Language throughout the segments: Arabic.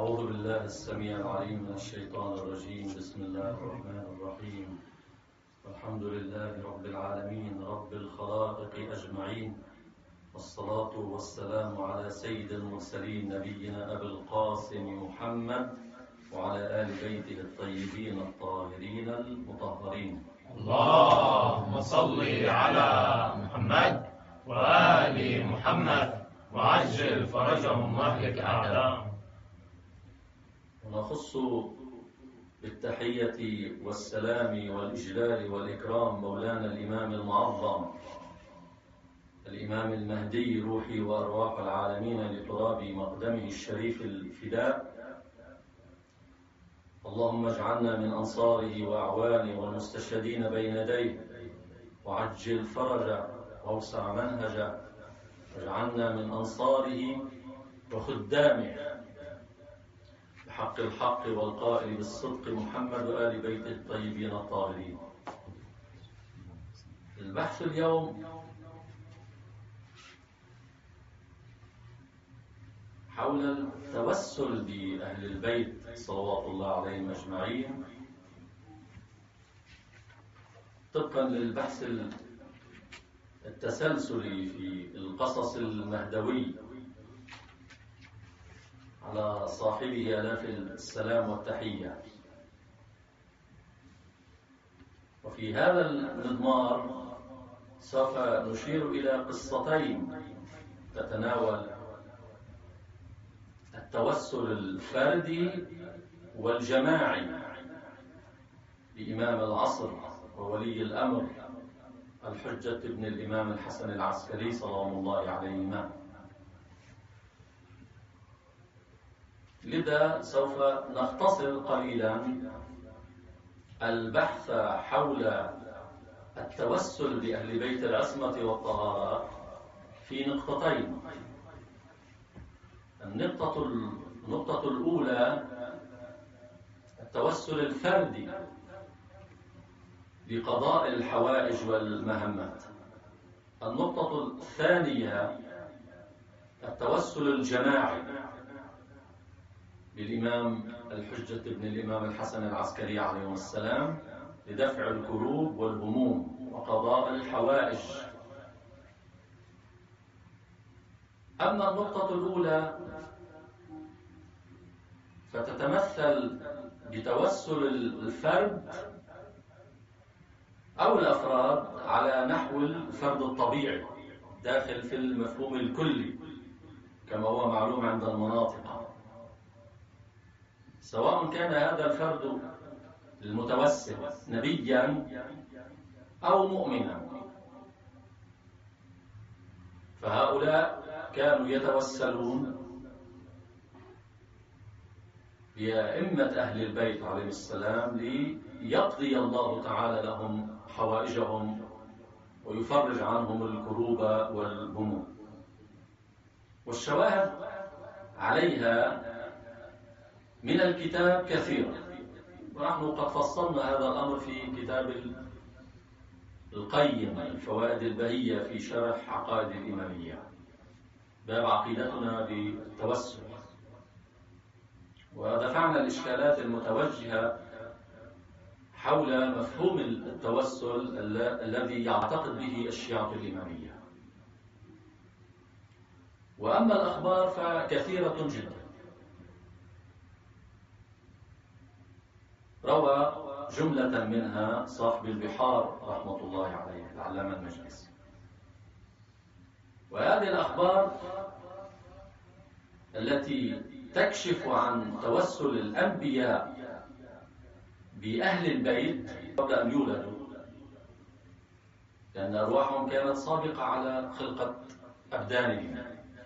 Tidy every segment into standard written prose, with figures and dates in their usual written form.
أعوذ بالله السميع العليم من الشيطان الرجيم. بسم الله الرحمن الرحيم. الحمد لله رب العالمين رب الخلائق أجمعين، والصلاة والسلام على سيد المرسلين نبينا أبي القاسم محمد وعلى آل بيته الطيبين الطاهرين المطهرين. اللهم صل على محمد وآل محمد وعجل فرجهم واهلك أعداءهم. ونخص بالتحية والسلام والإجلال والإكرام مولانا الإمام المعظم الإمام المهدي روحي وأرواح العالمين لتراب مقدمه الشريف الفداء. اللهم اجعلنا من أنصاره وأعوانه والمستشهدين بين يديه، وعجل فرجه وأوسع منهجه، واجعلنا من أنصاره وخدامه بحق الحق والقائل بالصدق محمد وآل بيته الطيبين الطاهرين. البحث اليوم حول التوسل بأهل البيت صلوات الله عليهم أجمعين طبقا للبحث التسلسلي في القصص المهدوي على صاحبه آلاف السلام والتحية. وفي هذا المضمار سوف نشير إلى قصتين تتناول التوسل الفردي والجماعي بإمام العصر وولي الأمر الحجة ابن الإمام الحسن العسكري سلام الله عليهما. لذا سوف نختصر قليلا البحث حول التوسل بأهل بيت العصمة والطهارة في نقطتين. النقطة الأولى التوسل الفردي بقضاء الحوائج والمهمات. النقطة الثانية التوسل الجماعي بالإمام الحجة ابن الإمام الحسن العسكري عليه السلام لدفع الكروب والهموم وقضاء الحوائج. أما النقطة الأولى فتتمثل بتوسل الفرد أو الأفراد على نحو الفرد الطبيعي داخل في المفهوم الكلي كما هو معلوم عند المناطق، سواء كان هذا الفرد المتوسل نبيا أو مؤمنا. فهؤلاء كانوا يتوسلون بأئمة أهل البيت عليه السلام ليقضي الله تعالى لهم حوائجهم ويفرج عنهم الكروب والهموم. والشواهد عليها من الكتاب كثيرة، ونحن قد فصلنا هذا الأمر في كتاب القيم الفوائد البهية في شرح عقائد الإمامية باب عقيدتنا بالتوسل، ودفعنا الإشكالات المتوجهة حول مفهوم التوسل الذي يعتقد به الشيعة الإمامية. وأما الأخبار فكثيرة جدا. روى جملة منها صاحب البحار رحمة الله عليه العلامة المجلسي. وهذه الأخبار التي تكشف عن توسل الأنبياء بأهل البيت قبل أن يولدوا، لأن أرواحهم كانت سابقة على خلقة أبدانهم.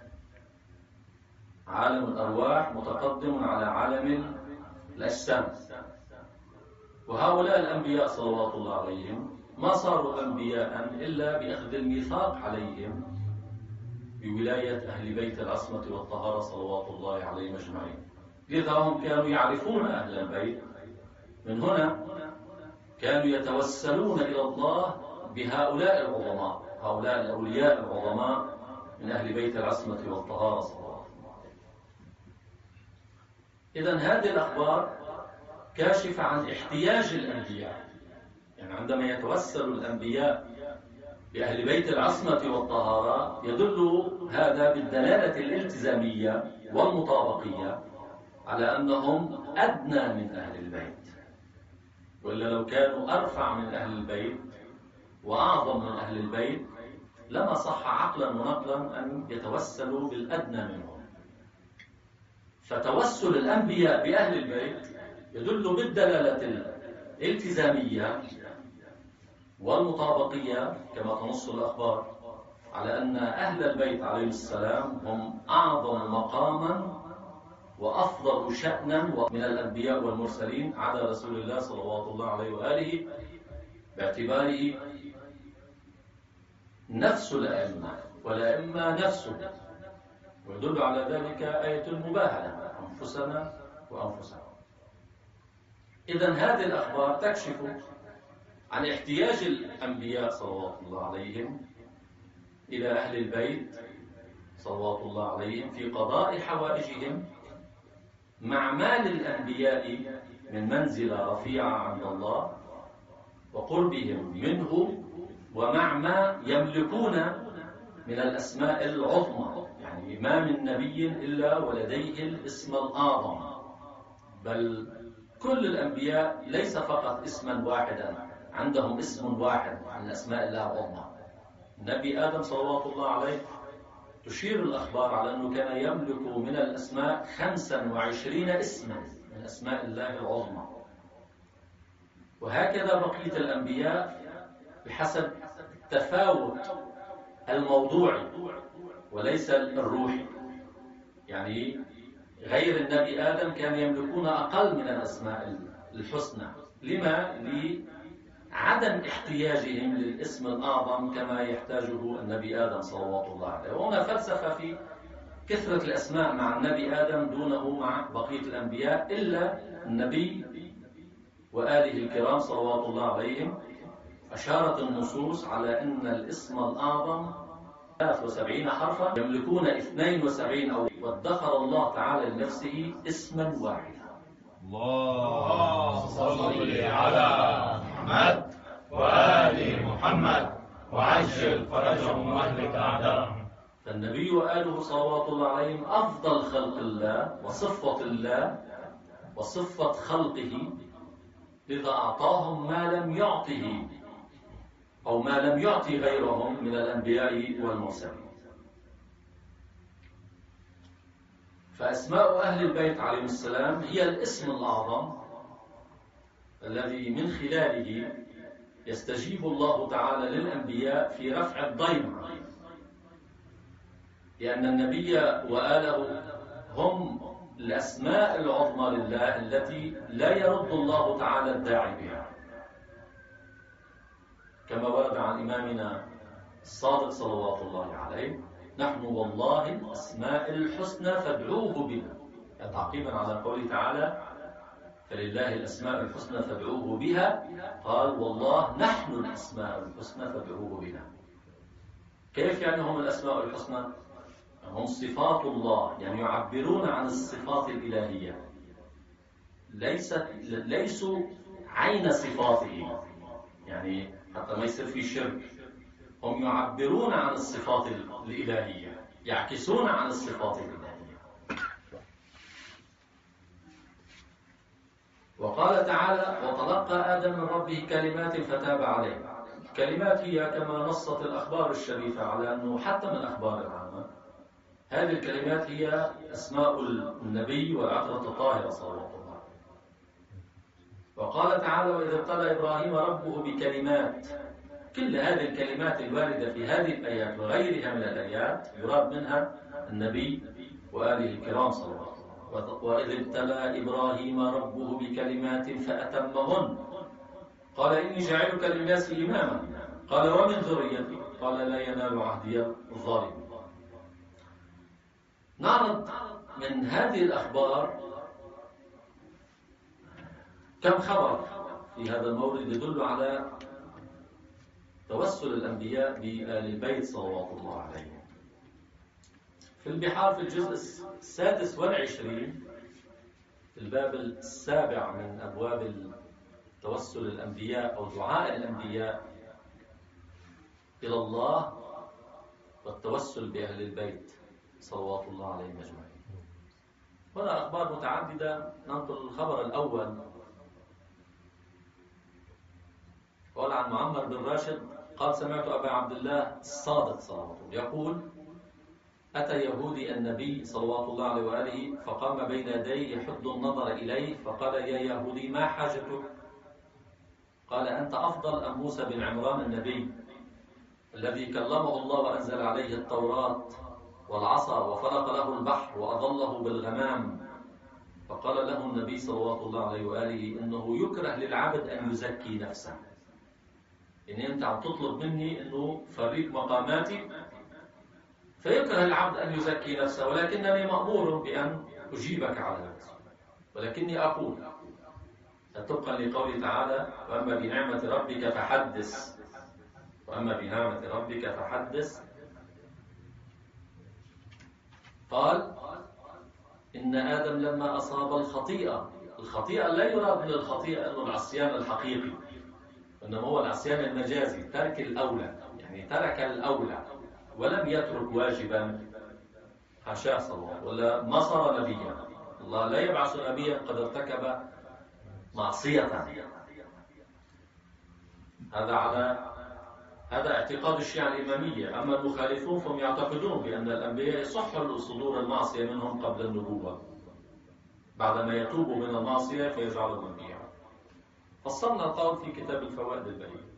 عالم الأرواح متقدم على عالم الأجسام. وهؤلاء الأنبياء صلوات الله عليهم ما صاروا أنبياء إلا بأخذ الميثاق عليهم بولاية أهل بيت العصمة والطهارة صلوات الله عليهم أجمعين. لذا هم كانوا يعرفون أهل البيت، من هنا كانوا يتوسلون إلى الله بهؤلاء العظماء، هؤلاء الأولياء العظماء من أهل بيت العصمة والطهارة صلوات الله عليهم. إذن هذه الأخبار كاشفة عن احتياج الأنبياء. يعني عندما يتوسل الأنبياء بأهل بيت العصمة والطهارة يدل هذا بالدلالة الالتزامية والمطابقية على أنهم أدنى من أهل البيت، وإلا لو كانوا أرفع من أهل البيت وأعظم من أهل البيت لما صح عقلا ونقلا أن يتوسلوا بالأدنى منهم. فتوسل الأنبياء بأهل البيت يدل بالدلالة الالتزامية والمطابقية كما تنص الأخبار على أن أهل البيت عليهم السلام هم أعظم مقاما وأفضل شأنا من الأنبياء والمرسلين على رسول الله صلوات الله عليه وآله، باعتباره نفس الأئمة والأئمة نفسه. ويدل على ذلك آية المباهلة أنفسنا وأنفسنا. إذن هذه الأخبار تكشف عن احتياج الأنبياء صلوات الله عليهم إلى أهل البيت صلوات الله عليهم في قضاء حوائجهم، مع مال الأنبياء من منزلة رفيعة عند الله وقربهم منه، ومع ما يملكون من الأسماء العظمى. يعني ما من نبي إلا ولديه الاسم الأعظم، بل كل الأنبياء ليس فقط اسما واحدا، عندهم اسم واحد من أسماء الله العظمى. النبي آدم صلوات الله عليه تشير الأخبار على أنه كان يملك من الأسماء 25 اسما من أسماء الله العظمى. وهكذا بقية الأنبياء بحسب التفاوت الموضوعي وليس الروحي. يعني غير النبي آدم كان يملكون أقل من الأسماء الحسنى. لما؟ لعدم احتياجهم للاسم الأعظم كما يحتاجه النبي آدم صلوات الله عليه. وهنا فلسفة في كثرة الأسماء مع النبي آدم دونه مع بقية الأنبياء إلا النبي وآله الكرام صلوات الله عليهم. أشارت النصوص على أن الاسم الأعظم 73 حرفا يملكون 72 أو وادخر الله تعالى لنفسه اسما واحدا. اللهم صل على محمد وآل محمد وعجل فرجهم واهلك أعداءهم. فالنبي وآله صلوات الله عليهم أفضل خلق الله وصفة الله وصفة خلقه، لذا أعطاهم ما لم يعطه أو ما لم يعطي غيرهم من الأنبياء والمرسلين. فأسماء أهل البيت عليهم السلام هي الاسم الأعظم الذي من خلاله يستجيب الله تعالى للأنبياء في رفع الضيم، لأن النبي وآله هم الأسماء العظمى لله التي لا يرد الله تعالى الداعي بها، كما ورد عن إمامنا الصادق صلوات الله عليه: نحن والله الأسماء الحسنى فادعوه بنا. تعقيبا على قوله تعالى: فلله الأسماء الحسنى فادعوه بها، قال: والله نحن الأسماء الحسنى فادعوه بنا. كيف يعني هم الأسماء الحسنى؟ هم صفات الله، يعني يعبرون عن الصفات الإلهية، ليسوا عين صفاته، يعني حتى ما يصير في شرك. هم يعبرون عن الصفات الإلهية، يعكسون عن الصفات الإلهية. وقال تعالى: وتلقى آدم من ربه كلمات فتاب عليه. الكلمات هي كما نصت الأخبار الشريفة على أنه حتى من أخبار العامة هذه الكلمات هي أسماء النبي والعطرة الطاهرة صلوات الله. وقال تعالى: وإذا ابتلى إبراهيم ربه بكلمات. كل هذه الكلمات الواردة في هذه الآيات وغيرها من الآيات يراد منها النبي وآله الكرام صلوات الله. وإذ ابتلى إبراهيم ربه بكلمات فأتمهن قال: إني جاعلك للناس إماما. قال: ومن ذريتي؟ قال: لا ينال عهدي الظالمين. نعرض من هذه الأخبار كم خبر في هذا المورد يدل على توسل الأنبياء بآل البيت صلوات الله عليهم. في البحار في الجزء 26 الباب السابع من أبواب توسل الأنبياء أو دعاء الأنبياء إلى الله والتوسل بأهل البيت صلوات الله عليهم أجمعين. هنا أخبار متعددة، ننقل الخبر الأول. قال عن معمر بن راشد قال سمعت أبا عبد الله الصادق صلوات الله يقول أتى يهودي النبي صلوات الله عليه وآله فقام بين يديه يحد النظر إليه فقال يا يهودي ما حاجتك؟ قال أنت أفضل أم موسى بن عمران النبي الذي كلمه الله وأنزل عليه التوراة والعصا وفرق له البحر وأظله بالغمام. فقال له النبي صلوات الله عليه وآله إنه يكره للعبد أن يزكي نفسه. إن أنت عم تطلب مني إنه فريق مقاماتي فيكره العبد أن يزكي نفسه، ولكنني مأمور بأن أجيبك على هذا. ولكني أقول طبقا لقوله تعالى وأما بنعمة ربك فحدث، وأما بنعمة ربك فحدث. قال إن آدم لما أصاب الخطيئة لا يراد من الخطيئة أنه العصيان الحقيقي، إنما هو العصيان المجازي، ترك الأولى، يعني ترك الأولى ولم يترك واجبا، حاشاه صلى الله عليه وسلم، ولا ما صار نبيا. الله لا يبعث نبيا قد ارتكب معصية. هذا اعتقاد الشيعة الإمامية. أما المخالفون فهم يعتقدون بأن الأنبياء يصح صدور المعصية منهم قبل النبوة، بعدما يتوبوا من المعصية فيجعلوا أنبياء. فصلنا القول في كتاب الفوائد البهية.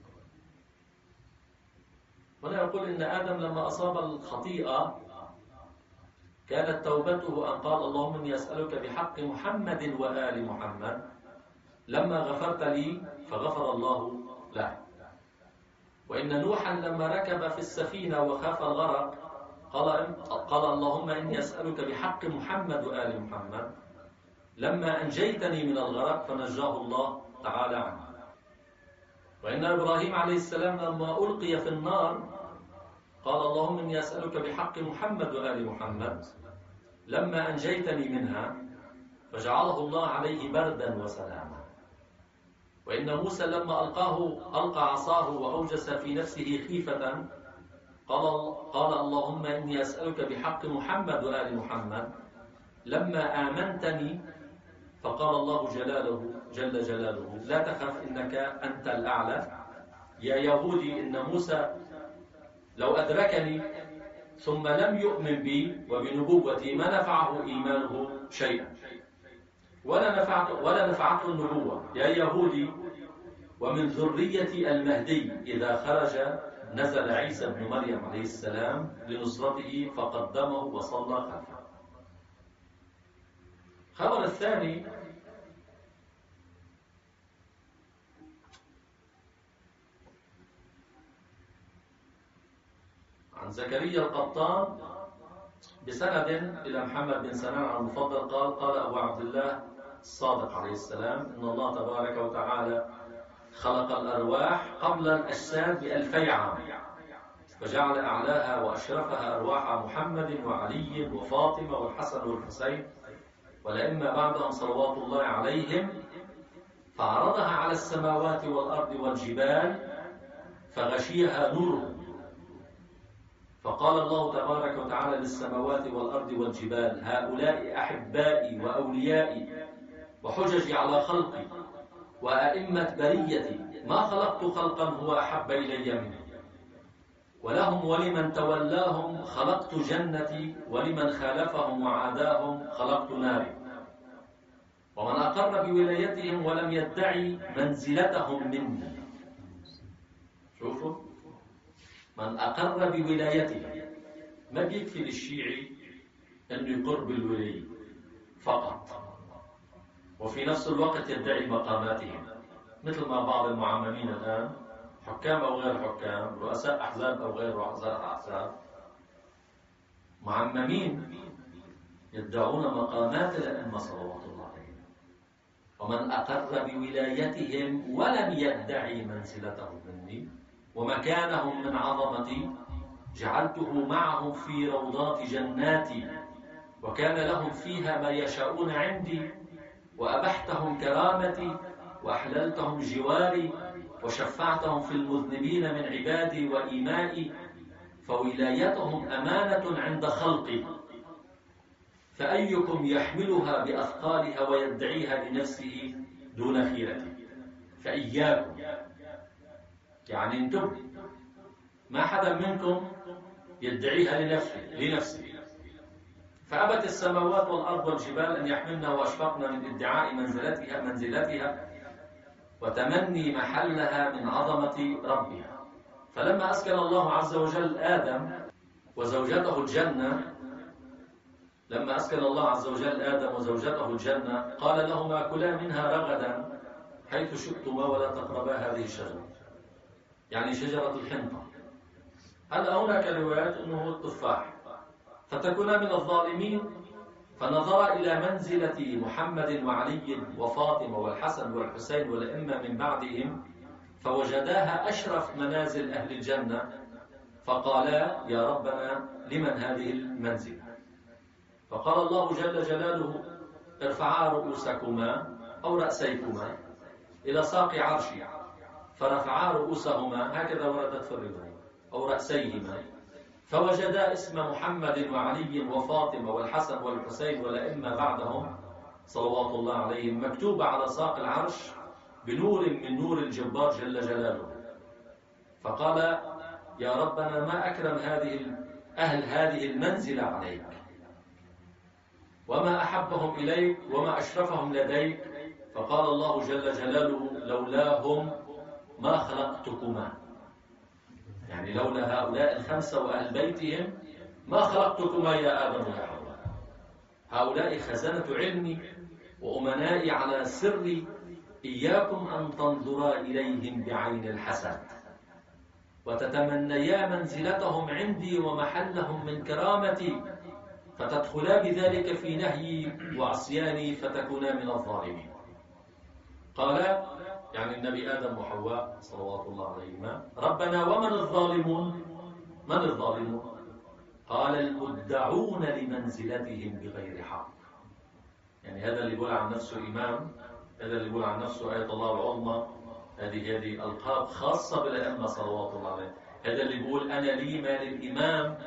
هنا يقول إن آدم لما أصاب الخطيئة كانت توبته أن قال اللهم إني أسألك بحق محمد وآل محمد لما غفرت لي فغفر الله له. وإن نوحا لما ركب في السفينة وخاف الغرق قال اللهم إني أسألك بحق محمد وآل محمد لما أنجيتني من الغرق فنجاه الله تعالى عنه. وإن إبراهيم عليه السلام لما ألقي في النار قال اللهم إني أسألك بحق محمد وآل محمد لما أنجيتني منها فجعله الله عليه بردا وسلاما. وإن موسى لما ألقى عصاه وأوجس في نفسه خيفة قال اللهم إني أسألك بحق محمد وآل محمد لما آمنتني فقال الله جل جلاله لا تخف إنك أنت الأعلى. يا يهودي إن موسى لو أدركني ثم لم يؤمن بي وبنبوتي ما نفعه إيمانه شيئا ولا نفعته النبوة. يا يهودي ومن ذرية المهدي إذا خرج نزل عيسى بن مريم عليه السلام لنصرته فقدمه وصلى خلفه. الخبر الثاني عن زكريا القطان بسند إلى محمد بن سنان عن المفضل قال أبو عبد الله الصادق عليه السلام إن الله تبارك وتعالى خلق الأرواح قبل الأجساد ب2000 عام فجعل أعلاها وأشرفها أرواح محمد وعلي وفاطمة والحسن والحسين والأئمة بعدهم صلوات الله عليهم فعرضها على السماوات والأرض والجبال فغشيها نوره. فقال الله تبارك وتعالى للسماوات والأرض والجبال هؤلاء أحبائي وأوليائي وحججي على خلقي وأئمة بريتي ما خلقت خلقا هو أحب إلي منه ولهم ولمن تولاهم خلقت جنتي ولمن خالفهم وعاداهم خلقت ناري. ومن أقر بولايتهم ولم يدعي منزلتهم مني. شوفوا من أقر بولايته ما بيكفي للشيعي أنه يقر بالولاية فقط وفي نفس الوقت يدعي مقاماتهم مثل ما بعض المعممين الآن حكام أو غير حكام رؤساء أحزاب أو غير رؤساء أحزاب معممين يدعون مقامات الأئمة صلوات الله عليهم. ومن أقر بولايتهم ولم يدعي منزلتهم مني ومكانهم من عظمتي جعلته معهم في روضات جناتي وكان لهم فيها ما يشاءون عندي وأبحتهم كرامتي وأحللتهم جواري وشفعتهم في المذنبين من عبادي وإيمائي، فولايتهم أمانة عند خلقي، فأيكم يحملها بأثقالها ويدعيها لنفسه دون خيرتي؟ فإياكم، يعني انتم ما حدا منكم يدعيها لنفسه. فأبت السماوات والأرض والجبال أن يحملنا وأشفقنا من ادعاء منزلتها وتمني محلها من عظمة ربها. فلما أسكن الله عز وجل آدم وزوجته الجنة قال لهما كلا منها رغدا حيث شئتما ولا تقربا هذه الشجرة، يعني شجرة الحنطة. هل هناك روايات أنه التفاح، فتكونا من الظالمين. فنظر إلى منزلة محمد وعلي وفاطمة والحسن والحسين والأئمة من بعدهم فوجداها أشرف منازل أهل الجنة، فقالا يا ربنا لمن هذه المنزل؟ فقال الله جل جلاله ارفعا رؤوسكما أو رأسيكما إلى ساق عرشي، فرفعا رؤوسهما، هكذا وردت في الرواية، أو رأسيهما، فوجدا اسم محمد وعلي وفاطمة والحسن والحسين والأئمة بعدهم صلوات الله عليهم مكتوبة على ساق العرش بنور من نور الجبار جل جلاله. فقال يا ربنا ما أكرم أهل هذه المنزلة عليك، وما أحبهم إليك، وما أشرفهم لديك. فقال الله جل جلاله لولاهم ما خلقتكما، يعني لولا هؤلاء الخمسة وأهل بيتهم ما خلقتكما يا آدم ويا حواء. هؤلاء خزنة علمي وأمنائي على سري، إياكم أن تنظرا إليهم بعين الحسد وتتمنيا منزلتهم عندي ومحلهم من كرامتي، فتدخلا بذلك في نهيي وعصياني فتكونا من الظالمين. قال يعني النبي آدم وحواء صلوات الله عليهما ربنا ومن الظالمون؟ من الظالمون؟ قال المدعون لمنزلتهم بغير حق. يعني هذا اللي يقول عن نفسه إمام، هذا اللي يقول عن نفسه آية الله العظمى، هذه ألقاب خاصة بالأئمة صلوات الله عليهم. هذا اللي يقول أنا لي مال الإمام،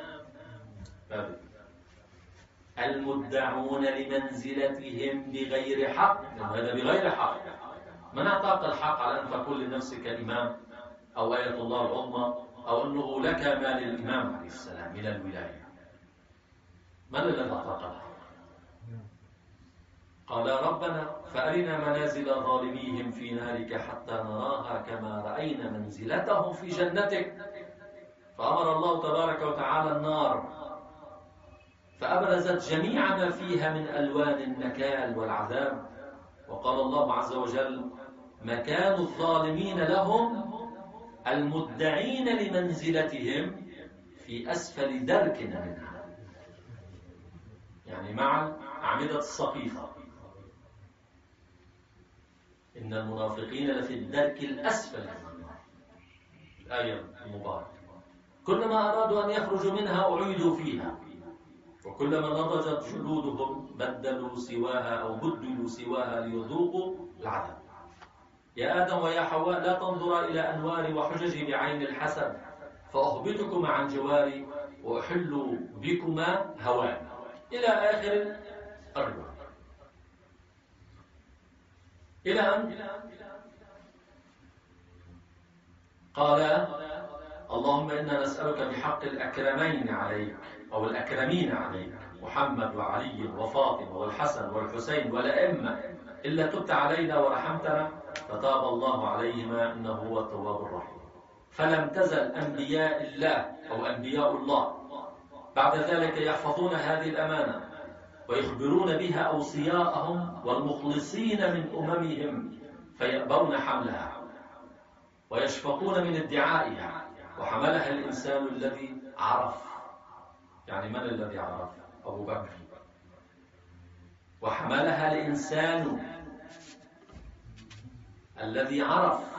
المدعون لمنزلتهم بغير حق، هذا بغير حق. من أعطاك الحق على أن تقول لنفسك إمام أو آية الله العظمى أو أنه لك مال الإمام عليه السلام من الولاية؟ من الذي أعطاك الحق؟ قال ربنا فأرنا منازل ظالميهم في نارك حتى نراها كما رأينا منزلتهم في جنتك. فأمر الله تبارك وتعالى النار فأبرزت جميع ما فيها من ألوان النكال والعذاب، وقال الله عز وجل مكان الظالمين لهم المدعين لمنزلتهم في أسفل درك منها، يعني مع أعمدة الصقيفة. إن المنافقين لفي الدرك الأسفل من النار، الآية المباركة. كلما أرادوا أن يخرجوا منها أعيدوا فيها، وكلما نضجت جلودهم بدلوا سواها ليذوقوا العذاب. يا آدم ويا حواء لا تنظرا إلى أنواري وحججي بعين الحسد، فأهبطكما عن جواري وأحل بكما هوان، إلى آخر الرواية. إلى أن قال اللهم إنا نسألك بحق الأكرمين عليك أو الأكرمين عليك محمد وعلي وفاطمة والحسن والحسين والأئمة إلا تبت علينا ورحمتنا فتاب الله عليهما إنه هو التواب الرحيم. فلم تزل أنبياء الله أو أنبياء الله بعد ذلك يحفظون هذه الأمانة ويخبرون بها أوصياءهم والمخلصين من أممهم فيأبون حملها ويشفقون من ادعائها. وحملها الإنسان الذي عرف، يعني من الذي عرف؟ أبو بكر. وحملها الإنسان الذي عرف،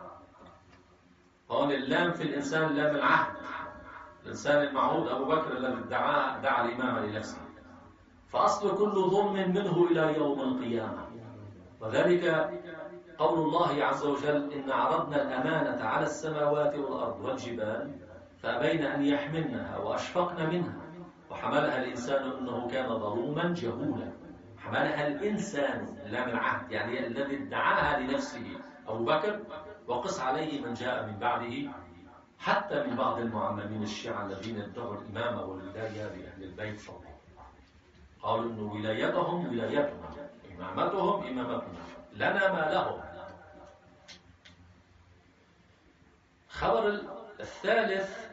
هون اللام في الإنسان لام العهد، الإنسان المعهود أبو بكر الذي دعا الإمامة لنفسه. فأصل كل ظلم منه إلى يوم القيامة وذلك قول الله عز وجل: إن عرضنا الأمانة على السماوات والأرض والجبال فأبين أن يحملنها وأشفقن منها وحملها الإنسان إنه كان ظلوما جهولا. حملها الإنسان لام العهد، يعني الذي ادعاها لنفسه أبو بكر، وقس عليه من جاء من بعده، حتى من بعض المعممين الشيعة الذين ادعوا الإمامة والولاية لأهل البيت صلى الله عليه وسلم. قالوا إن ولايتهم ولايتنا، إمامتهم إمامتنا، لنا ما لهم. خبر الثالث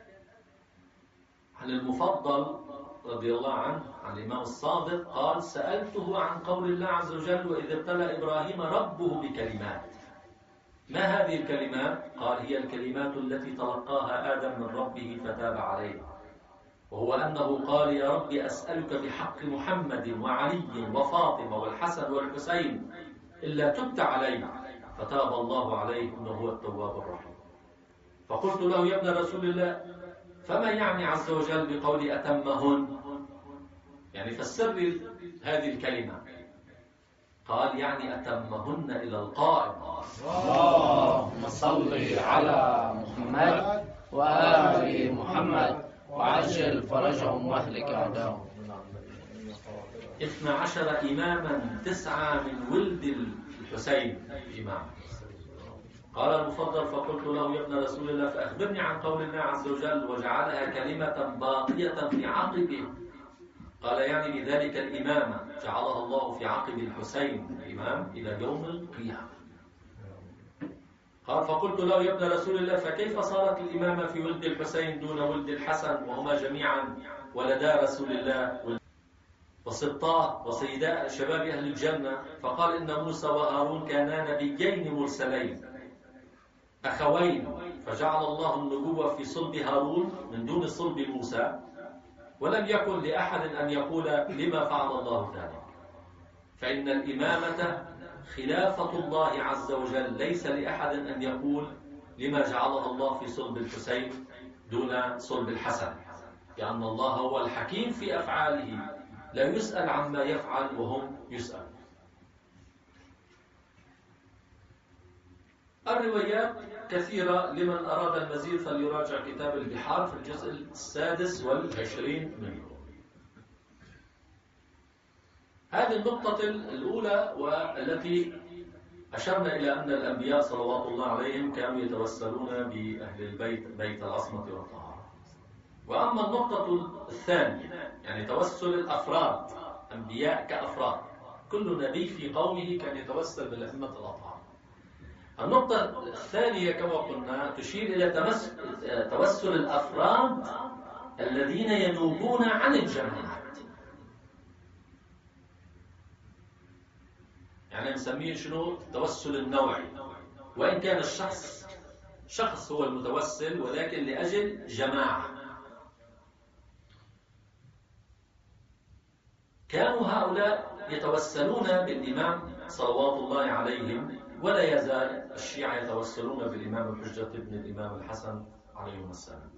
عن المفضل رضي الله عنه عن الإمام الصادق قال: سألته عن قول الله عز وجل: وإذ ابتلى إبراهيم ربه بكلمات. ما هذه الكلمات؟ قال: هي الكلمات التي تلقاها آدم من ربه فتاب عليه، وهو أنه قال: يا رب أسألك بحق محمد وعلي وفاطمة والحسن والحسين إلا تبت علي، فتاب الله عليه إنه هو التواب الرحيم. فقلت له: يا ابن رسول الله، فما يعني عز وجل بقول أتمهن؟ يعني فسر لي هذه الكلمة. قال: يعني أتمهن إلى القائم. اللهم صل على محمد وآل محمد وعجل فرجهم واهلك أعداءهم. 12 إماما، 9 من ولد الحسين الإمام. قال المفضل: فقلت له: يا ابن رسول الله، فأخبرني عن قول الله عز وجل: وجعلها كلمة باقية في عقبه. قال: يعني بذلك الإمامة جعلها الله في عقب الحسين الإمام إلى يوم القيامة. قال: فقلت له: يا ابن رسول الله، فكيف صارت الإمامة في ولد الحسين دون ولد الحسن وهما جميعا ولدا رسول الله وسبطاه وسيداء شباب أهل الجنة؟ فقال: إن موسى وهارون كانا نبيين مرسلين أخوين، فجعل الله النبوة في صلب هارون من دون صلب موسى، ولم يكن لأحد أن يقول لما فعل الله ذلك، فإن الإمامة خلافة الله عز وجل، ليس لأحد أن يقول لما جعلها الله في صلب الحسين دون صلب الحسن، لأن الله هو الحكيم في أفعاله، لا يسأل عما يفعل وهم يسأل. الروايات كثيرة، لمن أراد المزيد فليراجع كتاب البحار في الجزء 26 منه. هذه النقطة الأولى، والتي أشرنا إلى أن الأنبياء صلوات الله عليهم كانوا يتوسلون بأهل البيت، بيت العصمة والطهارة. وأما النقطة الثانية، يعني توسل الأفراد، أنبياء كأفراد، كل نبي في قومه كان يتوسل بالأئمة الأطهار. النقطة الثانية كما قلنا تشير إلى توسل الأفراد الذين ينوبون عن الجماعات، يعني نسميه شنو؟ التوسل النوعي، وإن كان شخص هو المتوسل، ولكن لأجل جماعة. كانوا هؤلاء يتوسلون بالإمام صلوات الله عليهم، ولا يزال الشيعة يتوسلون بالإمام الحجة ابن الإمام الحسن عليهم السلام.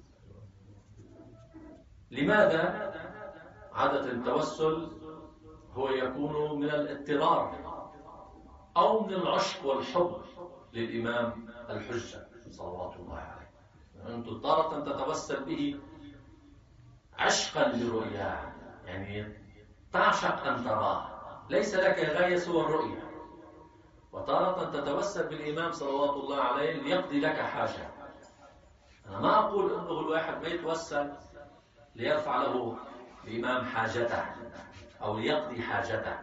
لماذا؟ عادة التوسل هو يكون من الاضطرار أو من العشق والحب للإمام الحجة صلوات الله عليه. أنت اضطرت أن تتوسل به عشقا لرؤياه، يعني تعشق أن تراه، ليس لك غاية سوى الرؤية. وتارة تتوسل بالإمام صلوات الله عليه ليقضي لك حاجة. أنا ما أقول أنه الواحد ما يتوسل ليرفع له الإمام حاجته أو ليقضي حاجته.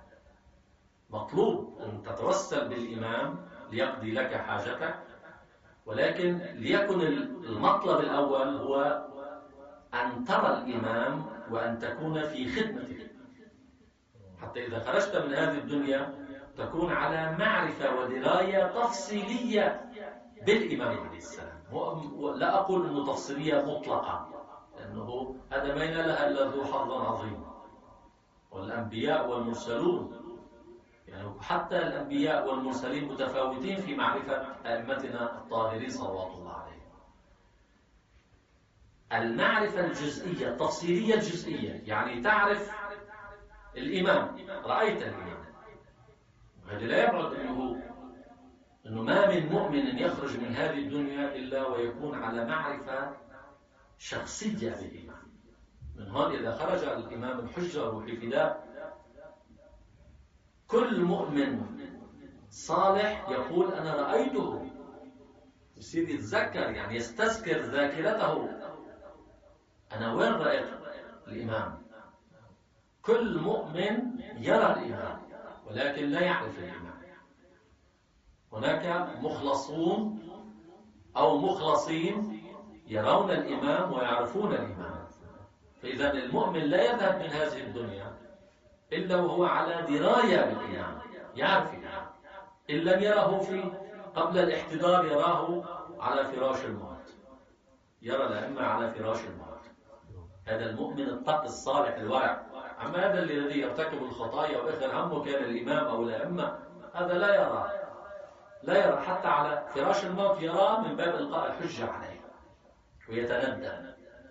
مطلوب أن تتوسل بالإمام ليقضي لك حاجتك، ولكن ليكن المطلب الأول هو أن ترى الإمام وأن تكون في خدمته، حتى إذا خرجت من هذه الدنيا تكون على معرفة ودراية تفصيلية بالإمام عليه السلام. لا أقول أنه تفصيلية مطلقة، لأنه هذا ما ينالها إلا ذو حظ عظيم. والأنبياء والمرسلون، يعني حتى الأنبياء والمرسلين متفاوتين في معرفة أئمتنا الطاهرين صلوات الله عليهم. المعرفة الجزئية التفصيلية الجزئية، يعني تعرف الإمام، رأيت الإمام، هذا لا يبعد أنه ما من مؤمن يخرج من هذه الدنيا إلا ويكون على معرفة شخصية بالإمام. من هون إذا خرج الإمام الحجة روحي فداء، كل مؤمن صالح يقول أنا رأيته، يصير يتذكر، يعني يستذكر ذاكرته، أنا وين رأيت الإمام. كل مؤمن يرى الإمام ولكن لا يعرف الإمام. هناك مخلصون أو مخلصين يرون الإمام ويعرفون الإمام. فإذا المؤمن لا يذهب من هذه الدنيا إلا وهو على دراية بالإمام، يعرف الإمام. إن لم يره قبل الاحتضار يراه على فراش الموت، يرى الأئمة على فراش الموت. هذا المؤمن التقي الصالح الورع. أما هذا الذي يرتكب الخطايا وآخر همه كان الإمام أو الأئمة، هذا لا يرى حتى على فراش الموت، يرى من باب إلقاء الحجة عليه ويتندى.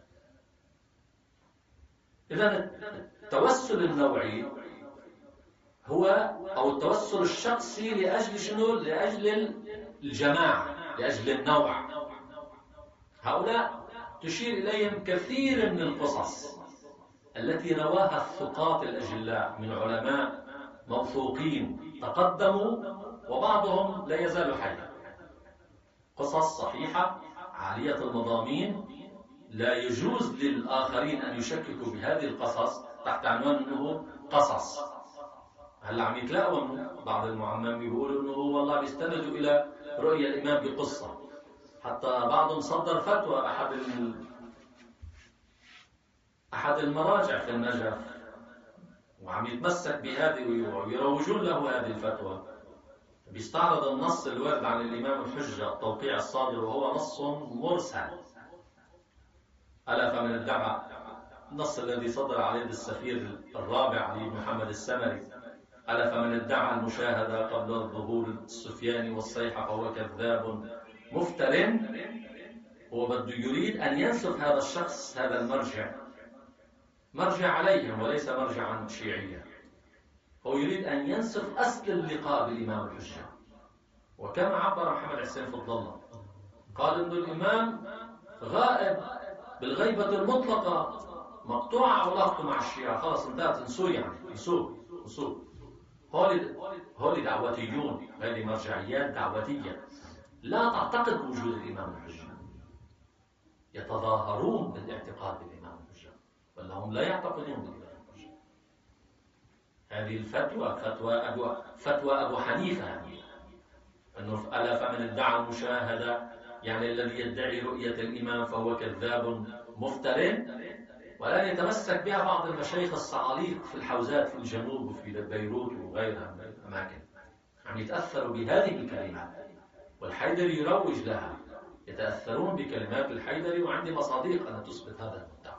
إذن التوسل النوعي هو أو التوسل الشخصي لأجل شنو؟ لأجل الجماعة، لأجل النوع. هؤلاء تشير إليهم كثير من القصص التي رواها الثقات الأجلاء من علماء موثوقين تقدموا وبعضهم لا يزال حيا. قصص صحيحة عالية المضامين، لا يجوز للآخرين أن يشككوا بهذه القصص تحت عنوان أنه قصص. هلا عم يتلاقوا منه بعض المعمم بيقولوا أنه والله بيستندوا إلى رؤية الإمام بقصة. حتى بعضهم صدر فتوى أحد المراجع في النجف وعم يتمسك بهذه ويروجون له هذه الفتوى. بيستعرض النص الوارد عن الإمام الحجة التوقيع الصادر وهو نص مرسل. ألا فمن ادعى النص الذي صدر على يد السفير الرابع علي محمد السمري، ألا فمن ادعى المشاهدة قبل الظهور السفياني والصيحة فهو كذاب مفتر. هو بده يريد أن ينسف هذا الشخص هذا مرجع عليهم وليس مرجعا شيعيا. هو يريد أن ينسف أصل اللقاء بالإمام الحجة. وكما عبر محمد حسين فضل الله قال إنه الإمام غائب بالغيبة المطلقة، مقطوعة علاقته مع الشيعة، خلاص انتهت، انسوه، يعني انسوه. هولي دعوتيون، هذه مرجعيات دعوتية لا تعتقد بوجود الإمام الحجة، يتظاهرون بالاعتقاد بالإمام الحجة بل هم لا يعتقدون بالإمام الحجة. هذه الفتوى فتوى أبو حنيفة، يعني أنه ألا فمن ادعى المشاهدة يعني الذي يدعي رؤية الإمام فهو كذاب مفتر. والآن يتمسك بها بعض المشايخ الصعاليق في الحوزات في الجنوب وفي بيروت وغيرها من الأماكن، عم يتأثروا بهذه الكلمات والحيدري يروج لها، يتأثرون بكلمات الحيدري، وعندي مصادق أن تثبت هذا المدعى.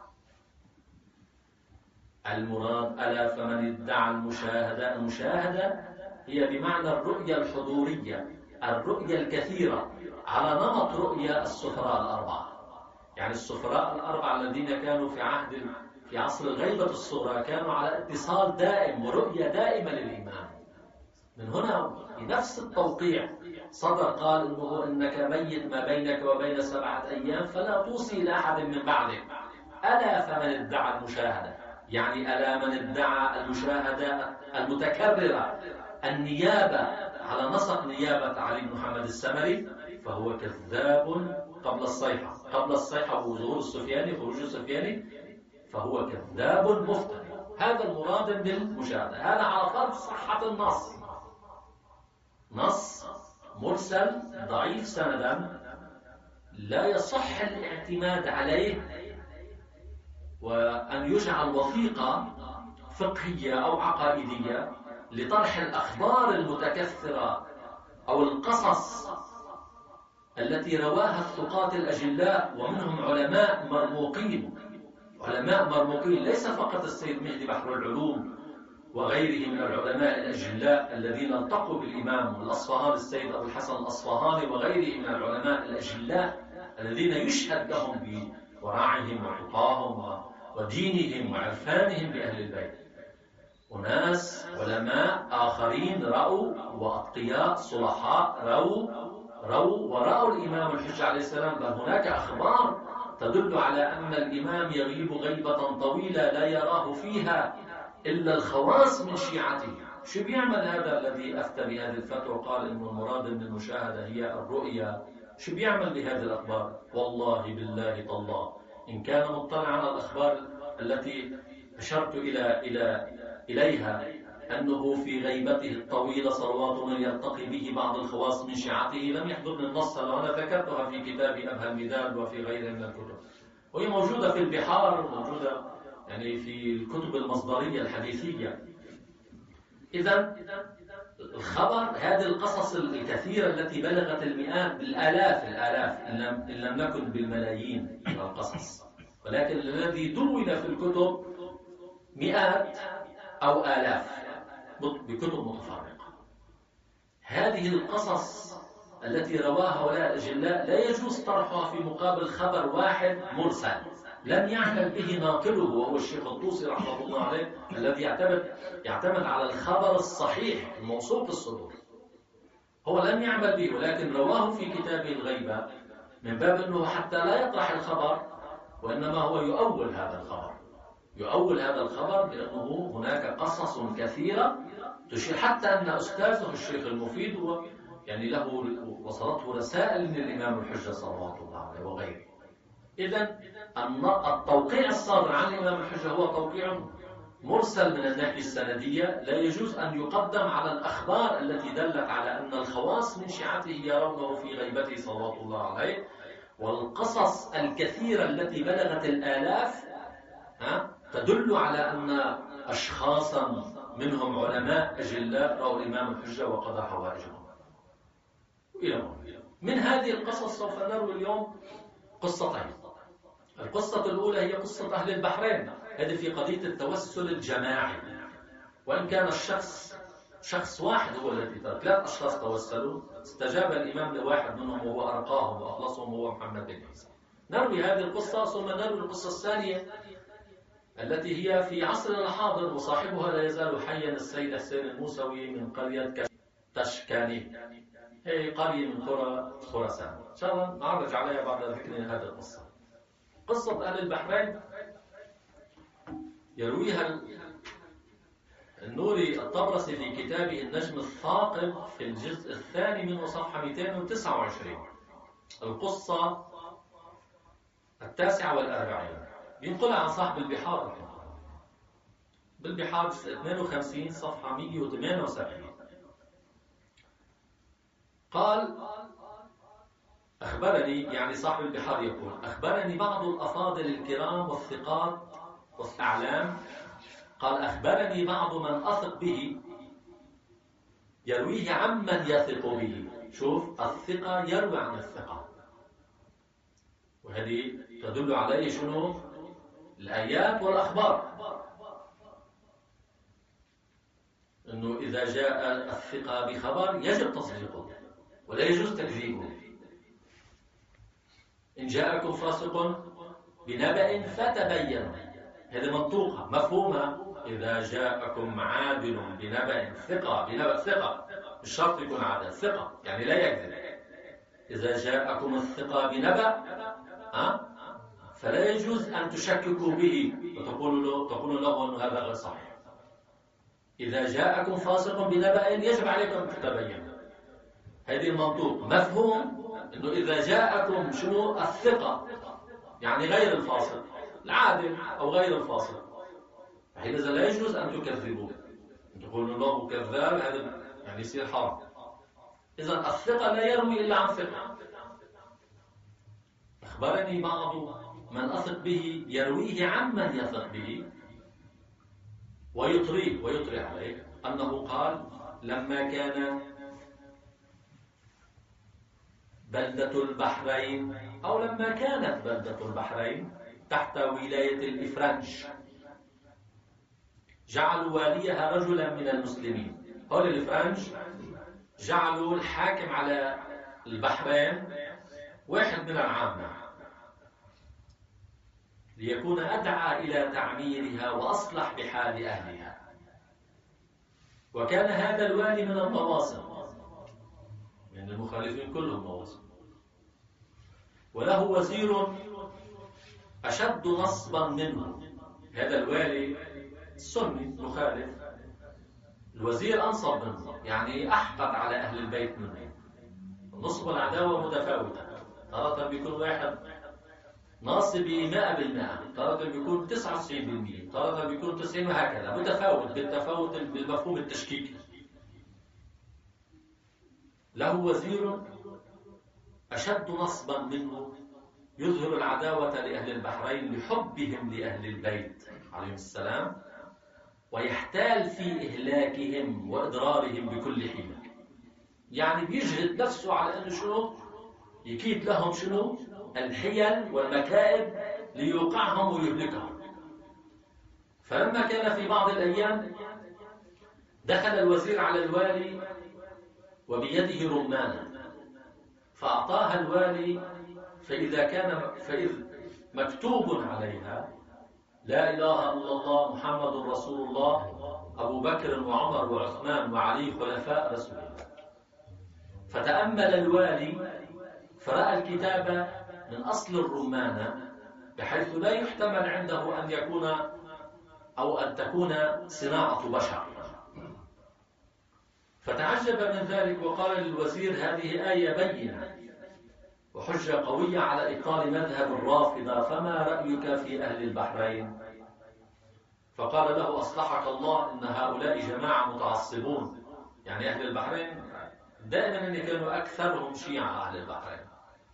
المراد ألا فمن ادعى المشاهدة هي بمعنى الرؤية الحضورية، الرؤية الكثيرة على نمط رؤية السفراء الأربعة. يعني السفراء الأربعة الذين كانوا في عصر الغيبة الصغرى كانوا على اتصال دائم ورؤية دائمة للإمام. من هنا بنفس التوقيع صدر قال إنك ميت ما بينك وبين 7 أيام فلا توصي لأحد من بعدك. ألا فمن ادعى المشاهدة، يعني ألا من ادعى المشاهدة المتكررة، النيابة على نسق نيابة علي محمد السمري فهو كذاب قبل الصيحة وظهور السفياني خروج السفياني فهو كذاب مفتر. هذا المراد بالمشاهدة. هذا على فرض صحة النص، نص مرسل ضعيف سندا لا يصح الاعتماد عليه وأن يجعل وثيقة فقهية أو عقائدية لطرح الأخبار المتكثرة أو القصص التي رواها الثقات الأجلاء، ومنهم علماء مرموقين ليس فقط السيد مهدي بحر العلوم وغيره من العلماء الأجلاء الذين التقوا بالإمام الأصفهاني السيد أبو الحسن الأصفهاني وغيره من العلماء الأجلاء الذين يشهد لهم بورعهم وتقاهم ودينهم وعرفانهم بأهل البيت. وناس علماء آخرين رأوا، وأتقياء صلحاء ورأوا الإمام الحجة عليه السلام. بل هناك أخبار تدل على أن الإمام يغيب غيبة طويلة لا يراه فيها إلا الخواص من شيعته. شو بيعمل هذا الذي أفتى بهذه الفتوى وقال إن المراد من المشاهدة هي الرؤية؟ شو بيعمل بهذه الأخبار؟ والله بالله تالله إن كان مطلعا على الأخبار التي أشرت إليها أنه في غيبته الطويلة صلوات من يلتقي به بعض الخواص من شيعته لم يحضرني النص، وأنا ذكرتها في كتاب أبهى المداد وفي غيره من الكتب، وهي موجودة في البحار، موجودة يعني في الكتب المصدرية الحديثية. إذا الخبر، هذه القصص الكثيرة التي بلغت المئات بالآلاف إن لم نكن بالملايين من القصص، ولكن الذي دون في الكتب مئات أو آلاف بكتب متفرقة. هذه القصص التي رواها هؤلاء الأجلاء لا يجوز طرحها في مقابل خبر واحد مرسل لم يعمل به ناقله، وهو الشيخ الطوسي رحمه الله عليه، الذي يعتمد على الخبر الصحيح الموثوق الصدور. هو لم يعمل به، ولكن رواه في كتابه الغيبة من باب أنه حتى لا يطرح الخبر، وإنما هو يؤول هذا الخبر لأنه هناك قصص كثيرة تشير، حتى أن أستاذه الشيخ المفيد يعني له وصلته رسائل من الإمام الحجة صلوات الله عليه وغيره. إذن التوقيع الصادر عن الإمام الحجة هو توقيع مرسل من الناحية السندية، لا يجوز أن يقدم على الأخبار التي دلت على أن الخواص من شيعته يرونه في غيبته صلوات الله عليه. والقصص الكثيرة التي بلغت الآلاف تدل على أن أشخاصا منهم علماء أجلاء رأوا الإمام الحجة وقضى حوائجهم. من هذه القصص سوف نروي اليوم قصتين. القصة الأولى هي قصة أهل البحرين، هذه في قضية التوسل الجماعي، وإن كان شخص واحد هو الذي ترك، 3 أشخاص توسلوا، استجاب الإمام لواحد منهم وهو أرقاهم وأخلصهم هو محمد بن عيسى. نروي هذه القصة ثم نروي القصة الثانية التي هي في عصرنا الحاضر، وصاحبها لا يزال حيا، السيد حسين الموسوي من قرية تشكاني، هي قرية من قرى خراسان. إن شاء الله نعرج عليها بعد ذكر هذه القصة. قصة أهل البحرين يرويها النوري الطبرسي في كتابه النجم الثاقب في الجزء الثاني منه صفحة 229. القصة 49 بينقلها عن صاحب البحار بالبحار 52 صفحة 178. قال: أخبرني، يعني صاحب البحار يقول: أخبرني بعض الأفاضل الكرام والثقات والأعلام، قال: أخبرني بعض من أثق به يرويه عمن يثق به. شوف، الثقة يروي عن الثقة، وهذه تدل عليه شنو؟ الآيات والأخبار، أنه إذا جاء الثقة بخبر يجب تصديقه ولا يجوز تكذيبه. إن جاءكم فاسق بنبأ فتبينوا، هذه منطوقة مفهومة. إذا جاءكم عادل بنبأ ثقة، مش شرط يكون عادل، ثقة يعني لا يكذب. إذا جاءكم الثقة بنبأ فلا يجوز أن تشككوا به وتقولوا له أن هذا غير صحيح. إذا جاءكم فاسق بنبأ يجب عليكم أن تتبينوا. هذه المنطوق مفهوم أنه إذا جاءكم شنو؟ الثقة، يعني غير الفاسق، العادل أو غير الفاسق، فحينئذ لا يجوز أن تكذبوه، تقولوا له كذاب، هذا يعني يصير حرام. إذن الثقة لا يروي إلا عن ثقة. أخبرني بعض من أثق به يرويه عمن يثق به ويطري عليه أنه قال: لما كان بلدة البحرين، أو لما كانت بلدة البحرين تحت ولاية الإفرنج، جعلوا واليها رجلا من المسلمين. هؤلاء الإفرنج جعلوا الحاكم على البحرين واحد من العامة، ليكون أدعى إلى تعميرها وأصلح بحال أهلها. وكان هذا الوالي من المواصم، من المخالفين كلهم مواصم، وله وزير أشد نصبا منه. هذا الوالي السني مخالف، الوزير أنصب منه، يعني أحقد على أهل البيت منه. النصب والعداوة متفاوتة، تارة بيكون واحد ناصبي 100%، تارة بيكون 99%، تارة بيكون 90%، وهكذا متفاوت بالتفاوت بالمفهوم التشكيكي. له وزير أشد نصبا منه يظهر العداوة لأهل البحرين لحبهم لأهل البيت عليهم السلام، ويحتال في إهلاكهم وإضرارهم بكل حين. يعني بيجهد نفسه على أنه شنو يكيد لهم شنو الحيل والمكائد ليوقعهم ويهلكهم. فلما كان في بعض الأيام دخل الوزير على الوالي وبيده رمانة، فأعطاها الوالي، فإذ مكتوب عليها لا إله إلا الله محمد رسول الله أبو بكر وعمر وعثمان وعلي خلفاء رسول الله. فتأمل الوالي فرأى الكتاب من أصل الرمانة، بحيث لا يحتمل عنده أن يكون أو أن تكون صناعة بشر. فتعجب من ذلك وقال للوزير هذه آية بينة وحجة قوية على إبطال مذهب الرافضة، فما رأيك في أهل البحرين؟ فقال له أصلحك الله إن هؤلاء جماعة متعصبون. يعني أهل البحرين دائما أن كانوا أكثرهم شيعة. أهل البحرين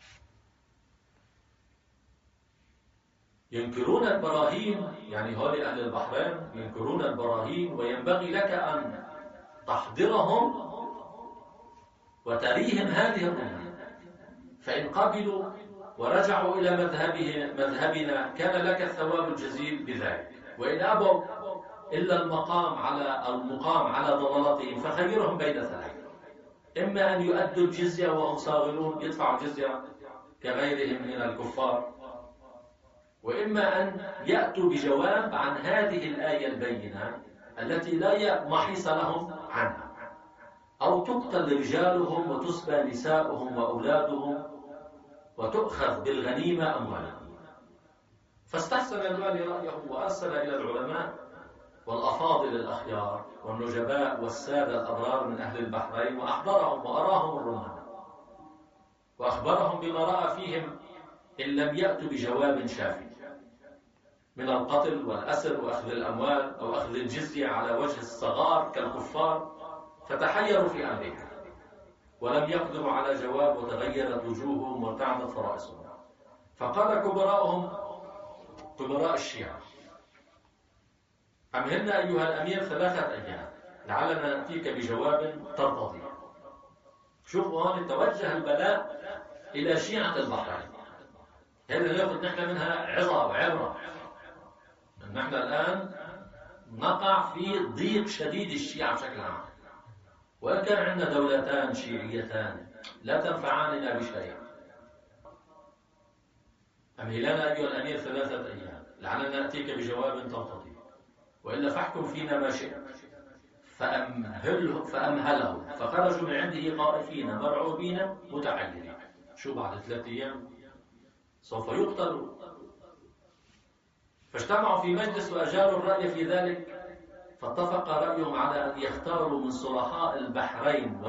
ينكرون البراهين، يعني هؤلاء أهل البحرين ينكرون البراهين، وينبغي لك أن تحضرهم وتريهم هذه الأمة، فإن قبلوا ورجعوا إلى مذهبنا كان لك الثواب الجزيل بذلك، وإن أبوا إلا المقام على ضلالتهم فخيرهم بين ثلاث: إما أن يؤدوا الجزية وهم صاغرون يدفعوا الجزية كغيرهم من الكفار، وإما أن يأتوا بجواب عن هذه الآية البينة التي لا محيص لهم عنها، أو تقتل رجالهم وتسبى نساؤهم وأولادهم وتؤخذ بالغنيمة أموالهم. فاستحسن الوالي رأيه وأرسل إلى العلماء والأفاضل الأخيار والنجباء والسادة الأبرار من أهل البحرين، وأحضرهم وأراهم الرمانة، وأخبرهم بما رأى فيهم إن لم يأتوا بجواب شافي من القتل والأسر وأخذ الأموال أو أخذ الجزية على وجه الصغار كالكفار. فتحيروا في أمرها ولم يقدروا على جواب، وتغيرت وجوههم وارتعدت فرائصهم. فقال كبراءهم، كبراء الشيعة: أمهلنا أيها الأمير 3 أيام لعلنا نأتيك بجواب ترتضي. شوفوا هون توجه البلاء إلى شيعة البحرين. هذا نأخذ نحن منها عظة وعبرة. نحن الآن نقع في ضيق شديد الشيعة بشكل عام، وإن كان عندنا دولتان شيعيتان لا تنفعاننا بشيء. أمهلنا أيها الأمير 3 أيام لعلنا نأتيك بجواب ترتضي، وإلا فاحكم فينا ما شئت. فأمهلهم فخرجوا من عنده خائفين مرعوبين متحيرين. شو بعد 3 أيام سوف يقتلوا. فاجتمعوا في مجلس وأجاروا الرأي في ذلك، فاتفق رأيهم على أن يختاروا من صلحاء البحرين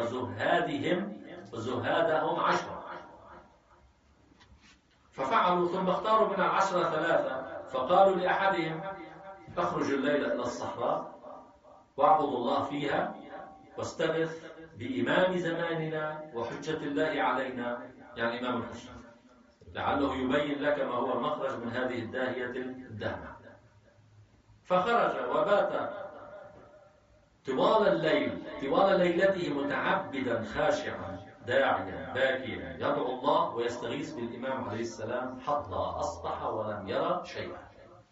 وزهادهم 10. ففعلوا، ثم اختاروا من 10 3، فقالوا لأحدهم: اخرج الليلة إلى الصحراء واعبدوا الله فيها واستغث بإمام زماننا وحجة الله علينا، يعني إمام الحجة، لعله يبين لك ما هو المخرج من هذه الداهية الدامة. فخرج وبات طوال ليلته متعبدا خاشعا داعيا باكيا يدعو الله ويستغيث بالإمام عليه السلام حتى أصبح ولم يرى شيئا.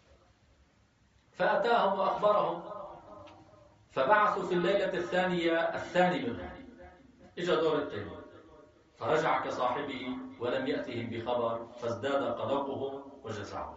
فأتاهم وأخبرهم، فبعثوا في الليلة الثاني منهم. إجا دور التاني، فرجع كصاحبه ولم يأتهم بخبر، فازداد قلقه وجزعه.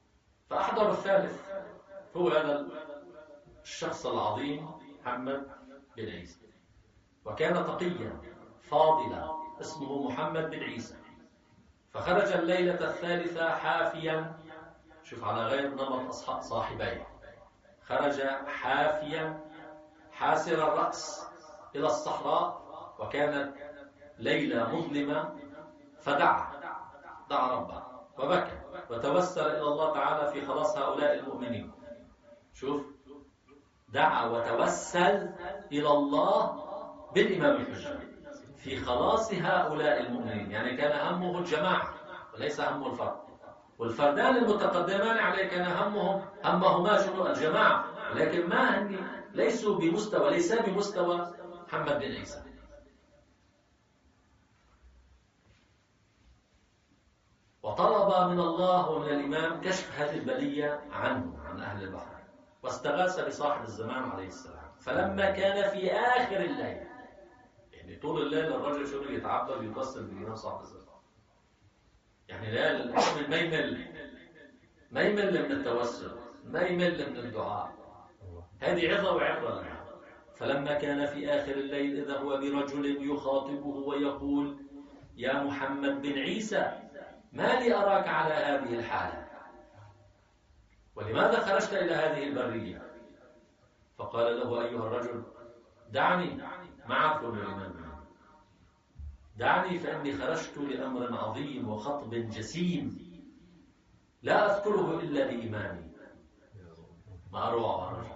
فأحضر الثالث، هو هذا الشخص العظيم محمد بن عيسى، وكان تقيا فاضلا اسمه محمد بن عيسى. فخرج الليلة الثالثة حافيا، شوف على غير نمط صاحبيه، خرج حافيا حاسر الرأس إلى الصحراء، وكانت ليلة مظلمة، فدعا ربه وبكى وتوسل إلى الله تعالى في خلاص هؤلاء المؤمنين. شوف، دعا وتوسل إلى الله بالإمام الحجة في خلاص هؤلاء المؤمنين، يعني كان همه الجماعة وليس همه الفرد، والفردان المتقدمان عليه كان همهما شنو؟ الجماعة، لكن ما ليسوا بمستوى، ليس بمستوى محمد بن عيسى. وطلب من الله ومن الإمام كشف هذه البلية عنه، عن أهل البحر، واستغاث بصاحب الزمان عليه السلام. فلما كان في آخر الليل، يعني طول الليل الرجل شنو يتعبد ويتوسل بالإمام صاحب الزمان، يعني لا المؤمن ما يمل من التوسل، ما يمل من الدعاء، هذه عظة وعبرة لنا. فلما كان في آخر الليل إذا هو برجل يخاطبه ويقول: يا محمد بن عيسى، ما لي أراك على هذه الحالة؟ ولماذا خرجت إلى هذه البرية؟ فقال له: أيها الرجل، دعني، ما أعرف الإمام، دعني فإني خرجت لأمر عظيم وخطب جسيم لا أذكره إلا لإمامي. ما أروع الرجل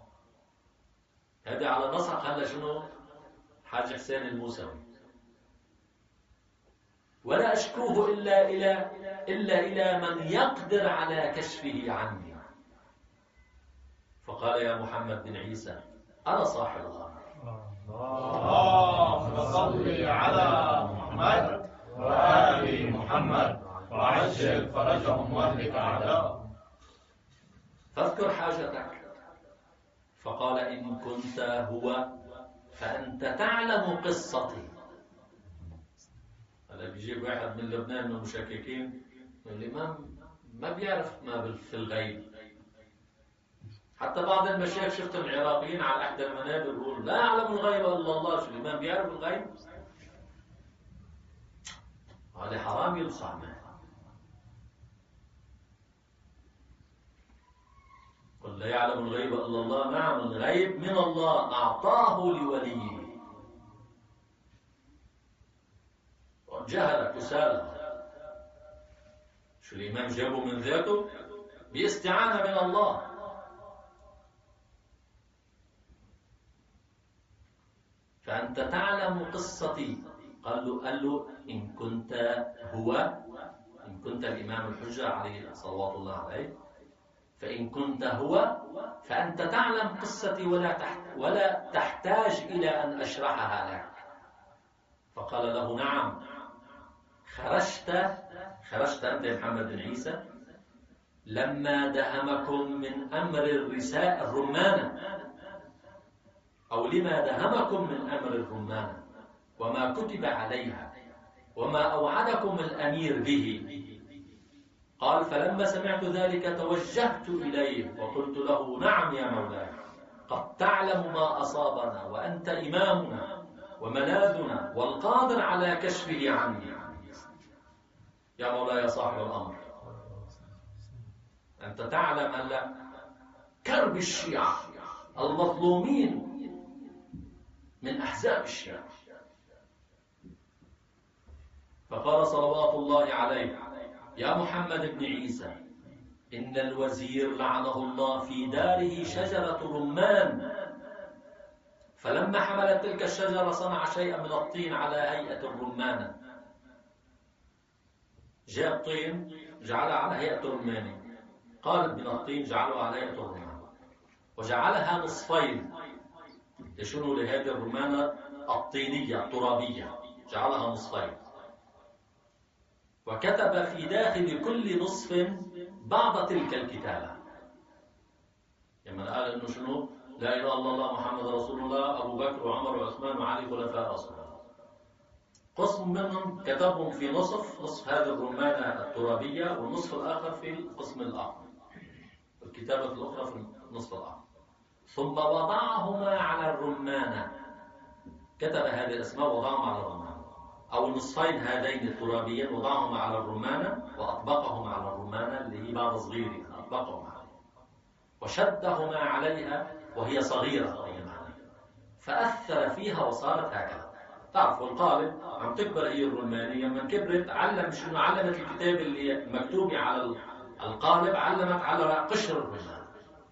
هذا على نسق هذا شنو؟ حاج حسين الموسوي. ولا أشكوه إلا إلى من يقدر على كشفه عني. فقال: يا محمد بن عيسى، أنا صاحب الأمر. اللهم صل على محمد وآل محمد وعجل فرجهم واهلك أعداءهم. فاذكر حاجتك. فقال: إن كنت هو فأنت تعلم قصتي. هذا بيجيب واحد من لبنان من المشككين اللي ما بيعرف ما في الغيب. حتى بعض المشايخ شفتهم عراقيين على احدى المنابر يقول: لا يعلم الغيب الا الله. شو الامام بيعرف الغيب؟ هذا حرام يلصق. قل لا يعلم الغيب الا الله. نعم، الغيب من الله اعطاه لوليه، وجهل كسالى. شو الامام جابه من ذاته؟ باستعانه من الله. فأنت تعلم قصتي. قال له: إن كنت هو، إن كنت الإمام الحجة عليه صلوات الله عليه، فإن كنت هو فأنت تعلم قصتي ولا تحتاج إلى أن أشرحها لك. فقال له: نعم. خرجت أنت يا محمد بن عيسى لما دهمكم من أمر الرمانة، أو لما دهمكم من أمر الرمانة وما كتب عليها وما أوعدكم الأمير به. قال: فلما سمعت ذلك توجهت إليه وقلت له: نعم يا مولاي، قد تعلم ما أصابنا وأنت إمامنا وملاذنا والقادر على كشفه عني. يا مولاي صاحب الأمر، أنت تعلم أن كرب الشيعة المظلومين من أحزاب الشيعة. فقال صلوات الله عليه: يا محمد بن عيسى، إن الوزير لعنه الله في داره شجرة رمان، فلما حملت تلك الشجرة صنع شيئا من الطين على هيئة الرمانة. جاء الطين جعلها على هيئة الرمانة، قالب من الطين جعلها على هيئة الرمانة، وجعلها نصفين. لشنو؟ لهذه الرمانة الطينية الترابية جعلها نصفين، وكتب في داخل كل نصف بعض تلك الكتابة. لما قال إنه شنو؟ لا إله إلا الله محمد رسول الله، أبو بكر وعمر وعثمان وعلي خلفاء رسول الله. قسم منهم كتبهم في نصف هذه الرمانة الترابية، والنصف الآخر في القسم الآخر، الكتابة الأخرى في النصف الآخر. ثم وضعهما على الرمانة، كتب هذه الأسماء وضعهم على الرمانة، أو النصفين هذين الترابيين وضعهما على الرمانة وأطبقهما على الرمانة اللي هي بعض صغيرة، أطبقهما عليها وشدهما عليها وهي صغيرة فأثر فيها وصارت هكذا. تعرفوا القالب عم تكبر هي الرمانية، من كبرت علم شنو؟ علمت الكتاب اللي مكتوب على القالب علمت على قشر الرمان.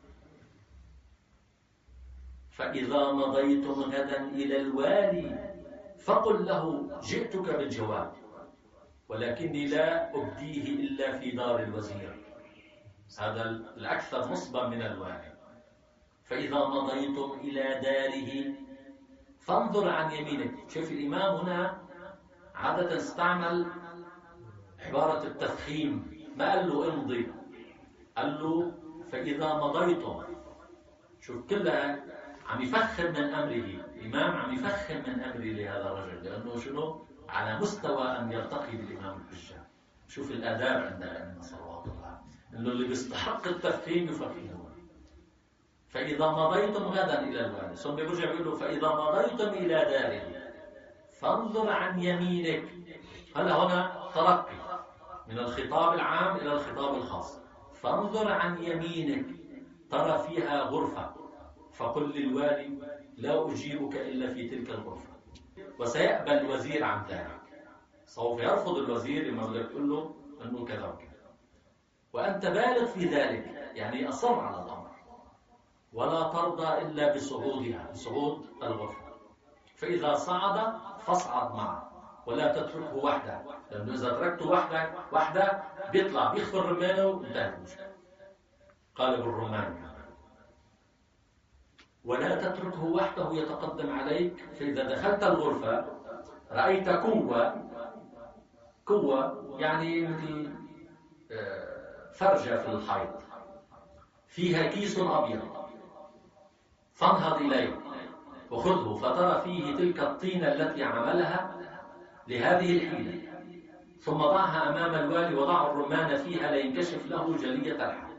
فإذا مضيتم غدا إلى الوالي فقل له جئتك بالجواب ولكني لا أبديه إلا في دار الوزير. هذا الأكثر نصبا من الوالي. فإذا مضيتم إلى داره فانظر عن يمينك. شوف الإمام هنا عادة استعمل عبارة التفخيم، ما قال له امضي، قال له فإذا مضيتم. شوف كلها عم يفخم من أمره، الإمام عم يفخم من أمره لهذا الرجل، لأنه شنو؟ على مستوى أن يرتقي بالإمام الحجة. شوف الآداب عند الأئمة صلوات الله، إنه اللي بيستحق التفخيم يفخمه. فإذا مضيتم غدا إلى الوالي، ثم بيرجع بيقول له فإذا مضيتم إلى داره فانظر عن يمينك. هنا ترقي من الخطاب العام إلى الخطاب الخاص. فانظر عن يمينك ترى فيها غرفة فقل للوالي لا أجيبك إلا في تلك الغرفة. وسيأبى الوزير عن ذلك، سوف يرفض الوزير لما بدك تقول له أنه كذا وكذا، وأنت بالغ في ذلك، يعني أصر على الأمر، ولا ترضى إلا بصعودها، بصعود الغرفة. فإذا صعد فاصعد معه ولا تتركه وحده، لأنه إذا تركته وحده بيطلع بيخفي الرمانة وانتهت المشكلة. قالب الرمان. ولا تتركه وحده يتقدم عليك، فإذا دخلت الغرفة رأيت كوة يعني مثل فرجة في الحيط فيها كيس أبيض، فانهض إليه وخذه فترى فيه تلك الطينة التي عملها لهذه الحيلة، ثم ضعها أمام الوالي وضع الرمان فيها لينكشف له جلية الحال،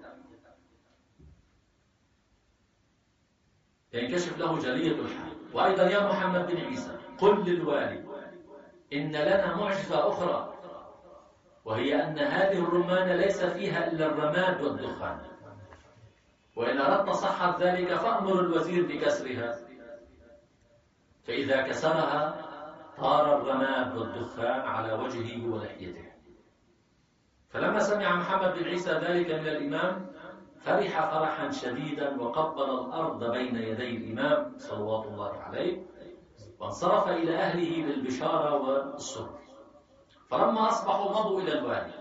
ينكشف له جلية الحال. وأيضا يا محمد بن عيسى قل للوالي إن لنا معجزة أخرى، وهي أن هذه الرمانة ليس فيها إلا الرماد والدخان، وإن أردت صحة ذلك فأمر الوزير بكسرها، فإذا كسرها طار الرماد والدخان على وجهه ولحيته. فلما سمع محمد بن عيسى ذلك من الإمام فرح فرحا شديدا وقبل الأرض بين يدي الإمام صلوات الله عليه، وانصرف إلى أهله بالبشارة والسرور. فلما أصبحوا مضوا إلى الوالي،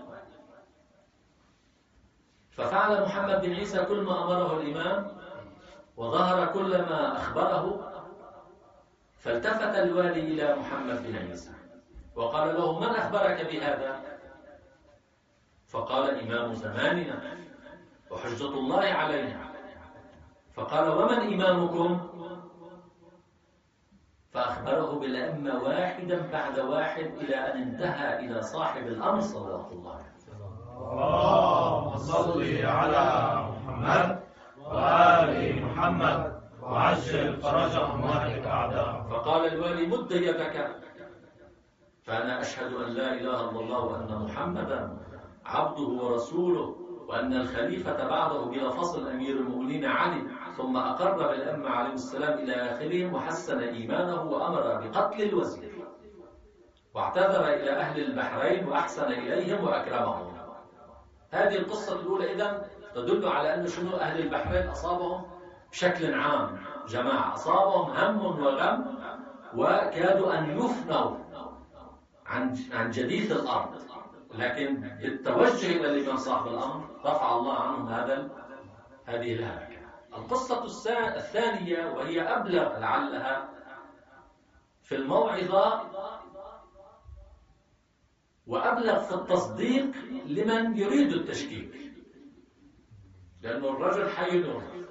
ففعل محمد بن عيسى كل ما أمره الإمام وظهر كل ما أخبره. فالتفت الوالي إلى محمد بن عيسى وقال له من أخبرك بهذا؟ فقال إمام زماننا وحجة الله علينا. فقال ومن إمامكم؟ فأخبره بالأئمة واحدا بعد واحد إلى أن انتهى إلى صاحب الأمر صلوات الله عليه. اللهم صل على محمد وآل محمد وعجل فرجهم واهلك أعداءهم. فقال الوالي مد يدك، فأنا أشهد أن لا إله إلا الله وأن محمدا عبده ورسوله، وأن الخليفة بعده بلا فصل أمير المؤمنين علي. ثم أقر بالأئمة عليهم السلام إلى آخرهم وحسن إيمانه وأمر بقتل الوزير، واعتذر إلى أهل البحرين وأحسن إليهم وأكرمهم. هذه القصة الأولى إذن تدل على أن شنو أهل البحرين أصابهم بشكل عام جماعة، أصابهم هم وغم وكادوا أن يفنوا عن جديث الأرض، لكن بالتوجه إلى الإمام صاحب الأمر رفع الله عنهم هذه الهلكة. القصة الثانية وهي أبلغ لعلها في الموعظة وأبلغ في التصديق لمن يريد التشكيك، لأنه الرجل حي يرضى.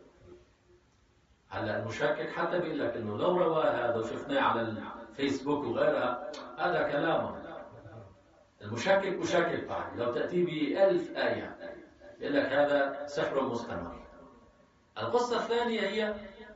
هلا المشكك حتى بيقول لك إنه لو روى هذا وشفناه على الفيسبوك وغيرها هذا كلامه. المشكك بعد لو تأتي ب1000 آية يقول لك هذا سحر مستمر. القصة الثانية هي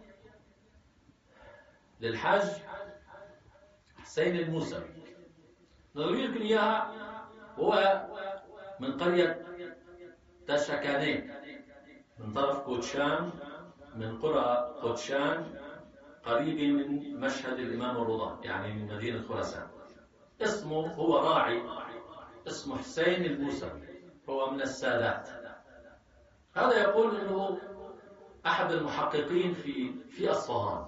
للحاج حسين الموسوي، نروي لكم إياها. هو من قرية تاشكانين، من طرف قدشان، من قرى قدشان، قريب من مشهد الإمام الرضا، يعني من مدينة خراسان. اسمه، هو راعي اسمه حسين الموسوي، هو من السادات. هذا يقول أنه أحد المحققين في أصفهان،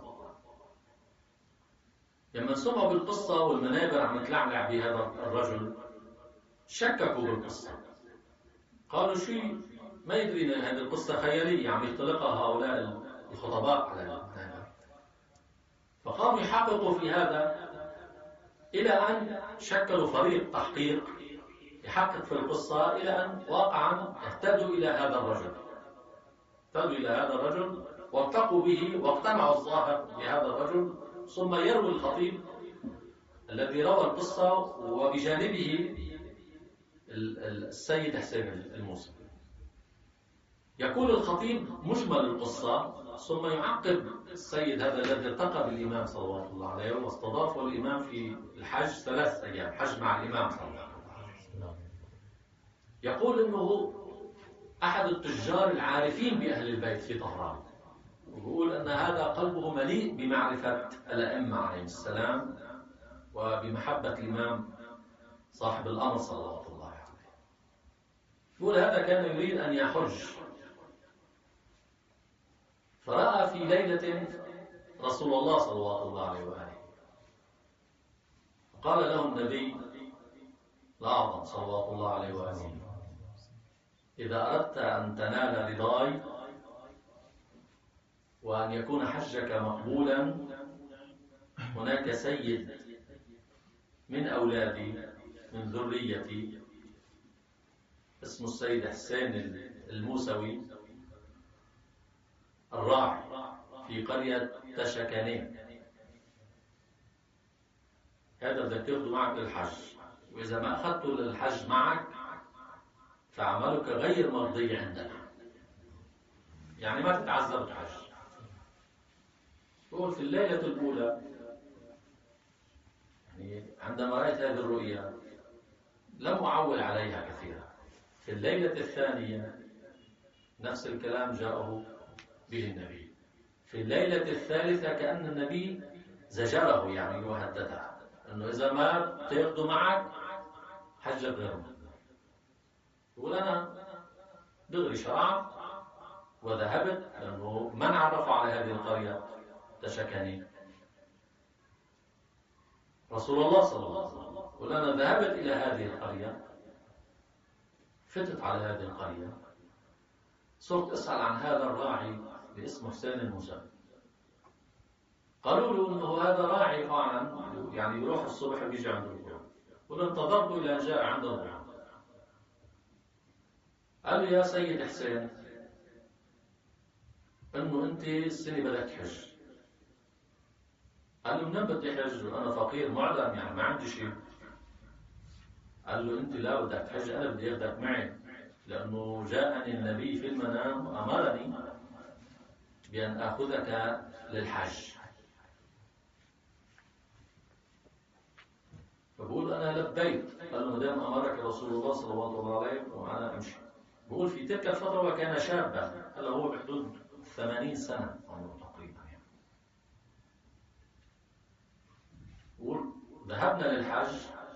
لما سمعوا بالقصة والمنابر عم تلعلع بهذا الرجل شككوا بالقصة، قالوا شيء ما يدري هذه القصة خيالية عم يختلقها هؤلاء الخطباء على المنابر. فقاموا يحققوا في هذا إلى أن شكلوا فريق تحقيق يحقق في القصة، إلى أن واقعا اهتدوا إلى هذا الرجل وارتقوا به واقتنعوا الظاهر بهذا الرجل. ثم يروي الخطيب الذي روى القصة وبجانبه السيد حسين الموسوي. يقول الخطيب مجمل القصة، ثم يعقب السيد هذا الذي التقى بالإمام صلوات الله عليه واستضافه الإمام في الحج 3 أيام، حج مع الإمام صلى الله عليه وسلم. يقول إنه أحد التجار العارفين بأهل البيت في طهران، ويقول أن هذا قلبه مليء بمعرفة الأئمة عليهم السلام وبمحبة الإمام صاحب الأمر صلوات الله عليه. يقول هذا كان يريد أن يحج، فرأى في ليلة رسول الله صلوات الله عليه وآله، قال له النبي الأعظم صلوات الله عليه وآله: إذا أردت أن تنال رضاي وأن يكون حجك مقبولا، هناك سيد من أولادي من ذريتي اسمه السيد حسين الموسوي الراعي في قرية تاشكانين، هذا بدك تاخذه معك للحج، وإذا ما أخذته للحج معك فعملك غير مرضي عندنا، يعني ما تتعذب الحج. يقول في الليلة الأولى، يعني عندما رأيت هذه الرؤيا لم أعول عليها كثيرا. في الليلة الثانية نفس الكلام جاءه به النبي. في الليلة الثالثة كأن النبي زجره، يعني وهدده أنه إذا ما تاخذه معك حجك غير مقبول. يقول أنا دغري شرعت وذهبت، لأنه من عرف على هذه القرية تاشكانين؟ رسول الله صلى الله عليه وسلم. يقول أنا ذهبت إلى هذه القرية، فتت على هذه القرية، صرت أسأل عن هذا الراعي اللي اسمه حسين الموسوي. قالوا له إنه هذا راعي فعلا، يعني يروح الصبح ويجي عند الظهر. قل انتظرت إلى أن جاء عند الظهر. قال له يا سيد حسين، إنه أنت السنة بدك تحج. قال له منين بدي حج؟ أنا فقير معدم، يعني ما عندي شيء. قال له أنت لا بدك تحج، أنا بدي أخذك معي، لأنه جاءني النبي في المنام وأمرني بأن أخذك للحج. فبقول أنا لبيت. قال له مدام أمرك رسول الله صلوات الله عليه وأنا أمشي. بقول في تلك الفترة وكان شابا، هلا هو بحدود 80 سنة عمره تقريبا. يعني بقول ذهبنا للحج،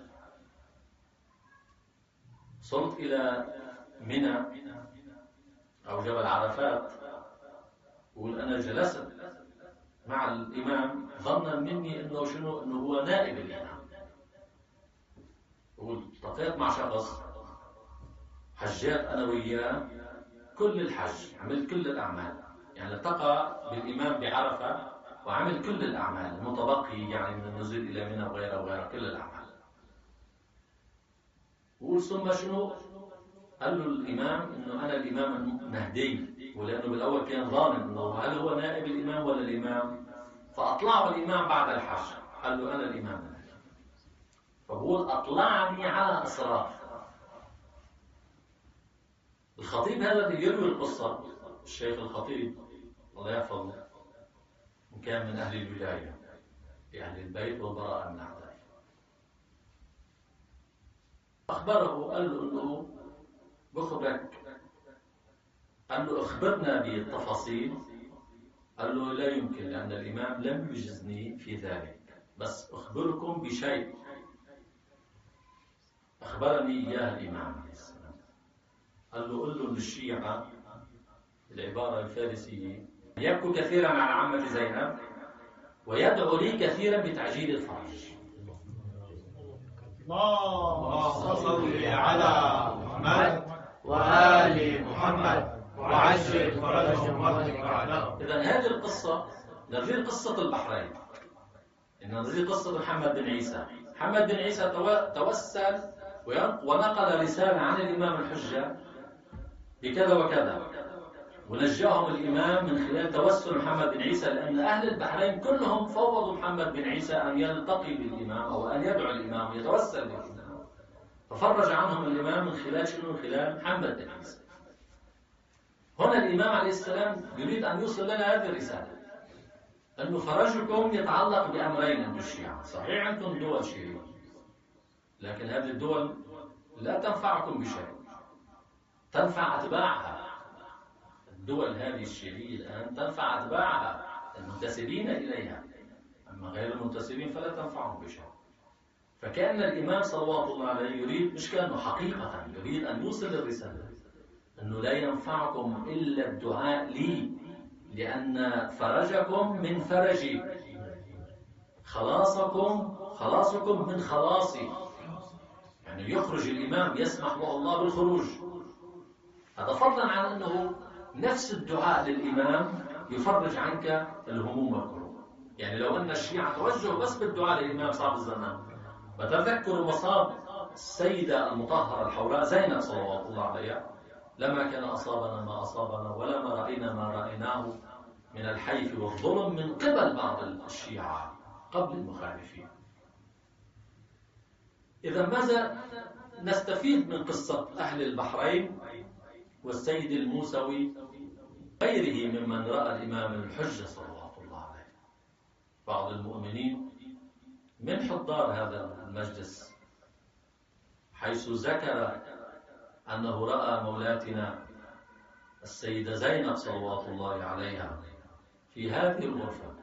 صرت إلى منى أو جبل عرفات. بقول أنا جلست مع الإمام ظنا مني إنه شنو، إنه هو نائب الإمام. بقول التقيت مع شخص، حجيت أنا وياه كل الحج، عملت كل الأعمال، يعني التقى بالإمام بعرفة وعمل كل الأعمال المتبقي، يعني من النزول إلى منى وغيره وغيره، كل الأعمال. بقول ثم شنو؟ قال له الإمام إنه أنا الإمام المهدي، ولأنه بالأول كان ظانن إنه هل هو نائب الإمام ولا الإمام، فأطلعه الإمام بعد الحج، قال له أنا الإمام. فبقول أطلعني على أسرار. الخطيب هذا اللي يروي القصة، الشيخ الخطيب، الله يحفظه، وكان من أهل الولاية لأهل البيت والبراءة من أعدائه. أخبره، قال له إنه بخبرك، قال له أخبرنا بالتفاصيل. قال له لا يمكن، لأن الإمام لم يجزني في ذلك، بس أخبركم بشيء أخبرني إياه الإمام عليه السلام. قال له قل له للشيعة، العبارة الفارسية، يبكوا كثيرا على عمة زينب ويدعو لي كثيرا بتعجيل الفرج. اللهم صل على محمد وآل محمد وعجل فرجهم واهلك أعداءهم. إذن هذه القصة نظير قصة البحرين، إن نظير قصة محمد بن عيسى. محمد بن عيسى توسل ونقل رسالة عن الإمام الحجة بكذا وكذا، ونجاهم الإمام من خلال توسل محمد بن عيسى، لأن أهل البحرين كلهم فوضوا محمد بن عيسى أن يلتقي بالإمام أو أن يدعو الإمام ويتوسل بالإمام، ففرج عنهم الإمام من خلال شنو؟ من خلال محمد بن عيسى. هنا الإمام عليه السلام يريد أن يوصل لنا هذه الرسالة، أن فرجكم يتعلق بأمرين عند الشيعة. صحيح أنتم دول شيعية، لكن هذه الدول لا تنفعكم بشيء، تنفع أتباعها. الدول هذه الشيعية الآن تنفع أتباعها المنتسبين إليها، أما غير المنتسبين فلا تنفعهم بشيء. فكأن الإمام صلوات الله عليه يريد، مش كأنه حقيقة يريد أن يوصل الرسالة أنه لا ينفعكم إلا الدعاء لي، لأن فرجكم من فرجي، خلاصكم من خلاصي. يعني يخرج الإمام، يسمح له الله بالخروج، هذا فضلا عن أنه نفس الدعاء للإمام يفرج عنك الهموم والكروب. يعني لو أن الشيعة توجهوا بس بالدعاء للإمام صاحب الزمان وتذكروا مصاب السيدة المطهرة الحوراء زينب صلوات الله عليها، لما كان أصابنا ما أصابنا ولا ما رأينا ما رأيناه من الحيف والظلم من قبل بعض الشيعة قبل المخالفين. إذا ماذا نستفيد من قصة أهل البحرين والسيد الموسوي غيره ممن رأى الإمام الحجة صلوات الله عليه؟ بعض المؤمنين من حضار هذا المجلس حيث ذكر أنه رأى مولاتنا السيدة زينب صلوات الله عليها في هذه الغرفة،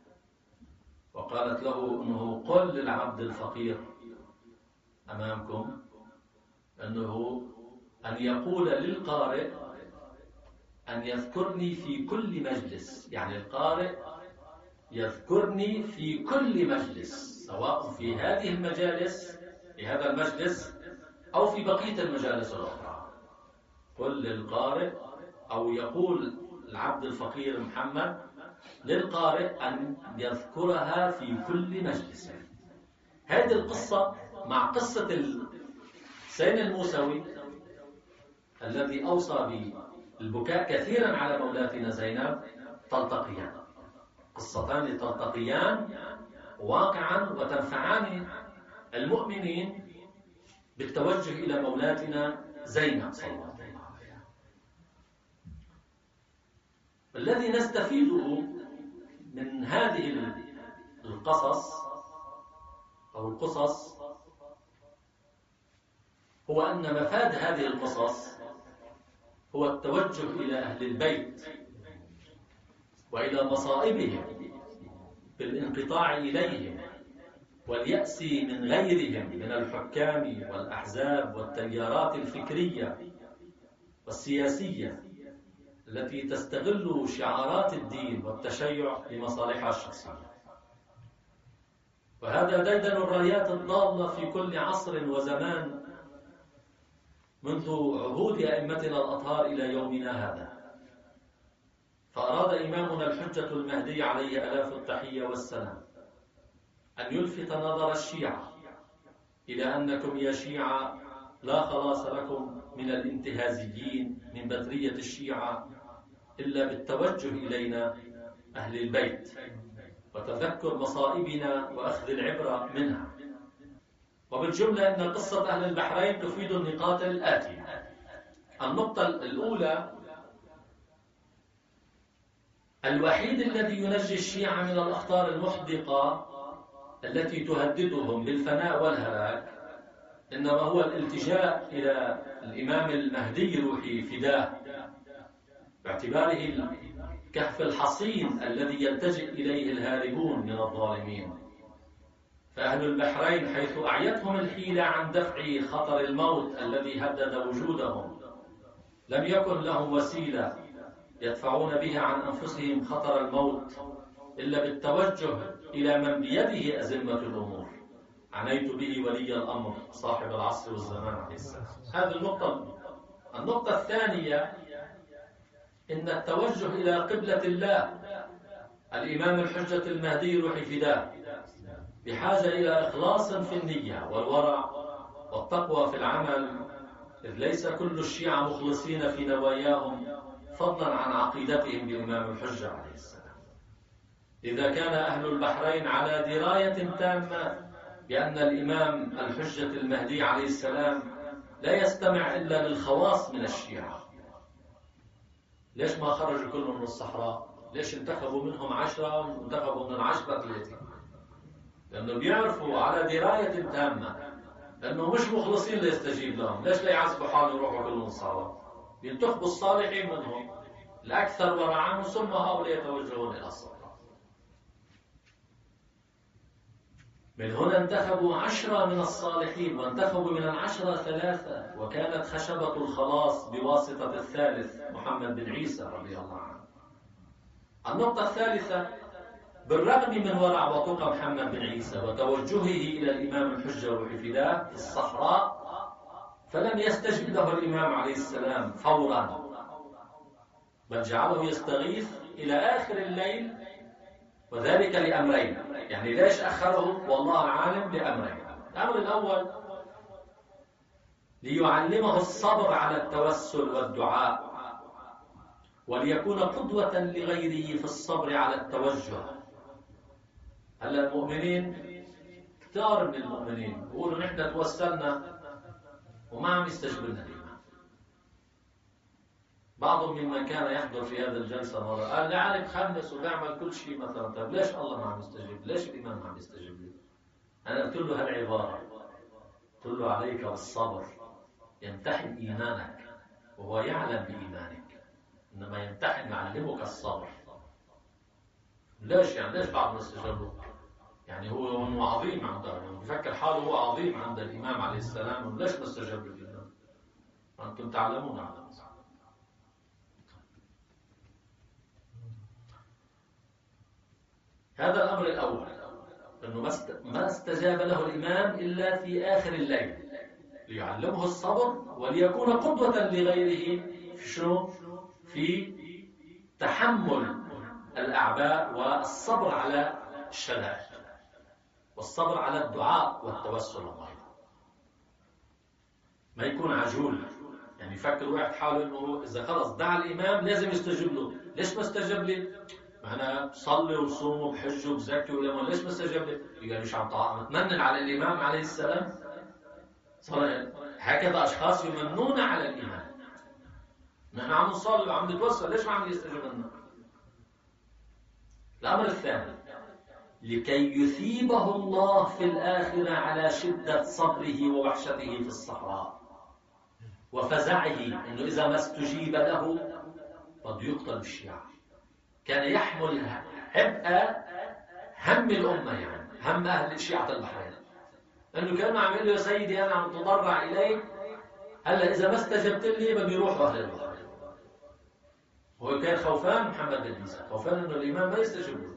وقالت له أنه قل للعبد الفقير أمامكم أنه أن يقول للقارئ أن يذكرني في كل مجلس. يعني القارئ يذكرني في كل مجلس، سواء في هذه المجالس، في هذا المجلس، أو في بقية المجالس الأخرى. قل للقارئ، أو يقول العبد الفقير محمد للقارئ أن يذكرها في كل مجلس. هذه القصة مع قصة السيد الموسوي الذي أوصى بالبكاء كثيرا على مولاتنا زينب تلتقيان، قصتان تلتقيان واقعا وتنفعان المؤمنين بالتوجه إلى مولاتنا زينب صلى الله عليه وسلم. الذي نستفيده من هذه القصص أو القصص هو أن مفاد هذه القصص هو التوجه إلى أهل البيت وإلى مصائبهم بالانقطاع إليهم واليأس من غيرهم من الحكام والأحزاب والتيارات الفكرية والسياسية التي تستغل شعارات الدين والتشيع لمصالحها الشخصية. وهذا ديدن الرايات الضالة في كل عصر وزمان منذ عهود أئمتنا الأطهار إلى يومنا هذا. فأراد إمامنا الحجة المهدي عليه آلاف التحية والسلام أن يلفت نظر الشيعة إلى أنكم يا شيعة لا خلاص لكم من الانتهازيين من بدرية الشيعة إلا بالتوجه إلينا أهل البيت وتذكر مصائبنا وأخذ العبرة منها. وبالجملة أن قصة أهل البحرين تفيد النقاط الآتية. النقطة الأولى الوحيد الذي ينجي الشيعة من الأخطار المحدقة التي تهددهم بالفناء والهلاك إنما هو الالتجاء إلى الإمام المهدي روحي فداه، باعتباره الكهف الحصين الذي يلتجئ إليه الهاربون من الظالمين. فأهل البحرين حيث أعيتهم الحيلة عن دفع خطر الموت الذي هدد وجودهم لم يكن لهم وسيلة يدفعون بها عن أنفسهم خطر الموت إلا بالتوجه إلى من بيده أزمة الأمور، عنيت به ولي الأمر صاحب العصر والزمان عليه السلام. هذه النقطة. النقطة الثانية إن التوجه إلى قبلة الله، الإمام الحجة المهدي روح فداه، بحاجة إلى إخلاص في النية والورع والتقوى في العمل، إذ ليس كل الشيعة مخلصين في نواياهم فضلا عن عقيدتهم بإمام الحجة عليه السلام. إذا كان أهل البحرين على دراية تامة بأن الإمام الحجة المهدي عليه السلام لا يستمع إلا للخواص من الشيعة، ليش ما خرجوا كلهم من الصحراء؟ ليش انتخبوا منهم 10 وانتخبوا من 10 3؟ لأنه بيعرفوا على دراية تامة أنه مش مخلصين ليستجيب لهم. ليش لا يعذبوا حالهم يروحوا كلهم الصحراء؟ ينتخبوا الصالحين منهم الأكثر ورعا، ثم هؤلاء يتوجهون إلى الصحراء. من هنا انتخبوا 10 من الصالحين، وانتخبوا من 10 3، وكانت خشبة الخلاص بواسطة الثالث محمد بن عيسى رضي الله عنه. النقطة الثالثة، بالرغم من ورع وتقى محمد بن عيسى وتوجهه إلى الإمام الحجة روح فداه في الصحراء، فلم يستجب له الإمام عليه السلام فورا، بل جعله يستغيث إلى آخر الليل، وذلك لأمرين. يعني ليش أخره؟ والله عالم، لأمرين. الأمر الأول ليعلمه الصبر على التوسل والدعاء، وليكون قدوة لغيره في الصبر على التوجه. هلا المؤمنين كثار من المؤمنين يقولوا نحن توسلنا وما عم يستجيب لنا الإمام. بعضهم ممن كان يحضر في هذا الجلسة مرة قال لعلي بخمس وبيعمل كل شيء مثلا، طيب ليش الله ما عم يستجيب؟ ليش الإمام ما عم يستجيب لي؟ أنا قلت له هالعبارة، قلت له عليك بالصبر، يمتحن إيمانك وهو يعلم بإيمانك، إنما يمتحن يعلمك الصبر. ليش يعني؟ ليش بعض ما استجاب له؟ يعني هو عظيم عنده، بفكر حاله هو عظيم عند الإمام عليه السلام، ليش ما استجاب له الإمام؟ أنتم تعلمون على مصر. هذا الأمر الأول، أنه ما استجاب له الإمام إلا في آخر الليل، ليعلمه الصبر وليكون قدوة لغيره في شنو؟ في تحمل الأعباء والصبر على الشدائد والصبر على الدعاء والتوسل الله. ما يكون عجول، يعني يفكر واحد حاله انه اذا خلص دعا الامام لازم يستجيب له. ليش ما استجاب لي؟ ما انا بصلي وصوم وبحج وبزكي ولما ليش ما استجاب لي؟ يقول مش عم تمنن على الامام عليه السلام. هكذا اشخاص يمنون على الامام. نحن عم نصلي وعم نتوسل، ليش ما عم يستجيب لنا؟ الامر الثاني، لكي يثيبه الله في الآخرة على شدة صبره ووحشته في الصحراء وفزعه، إنه إذا ما استجيب له قد يقتل بالشيعة. كان يحمل عبء هم الأمة، يعني هم أهل شيعة البحرين، إنه كان عم يقول له يا سيدي أنا عم تضرع إليك، هلا إذا ما استجبت لي بدي يروح أهل البحرين. هو كان خوفان محمد بن عيسى، خوفان إنه الإمام ما يستجيب له.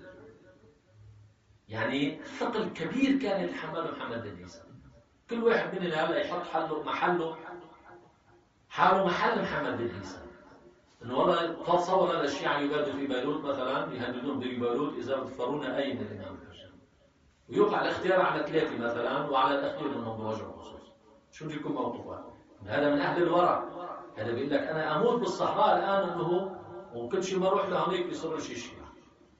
يعني ثقل كبير كان يتحمله محمد بن عيسى. كل واحد مننا هلا يحط حاله محل محمد بن عيسى. انه والله تصور الشيعة يبادوا في بيروت مثلا، يهددون ببيروت اذا ظفرون اي من الامام الحسين، ويوقع الاختيار على 3 مثلا، وعلى الاخير منهم بوجه خصوص. شو فيكم موقفه؟ هذا من اهل الورع، هذا بيقول لك انا اموت بالصحراء الان انه وكل شيء ما اروح لهونيك بيصير شيء شيعة.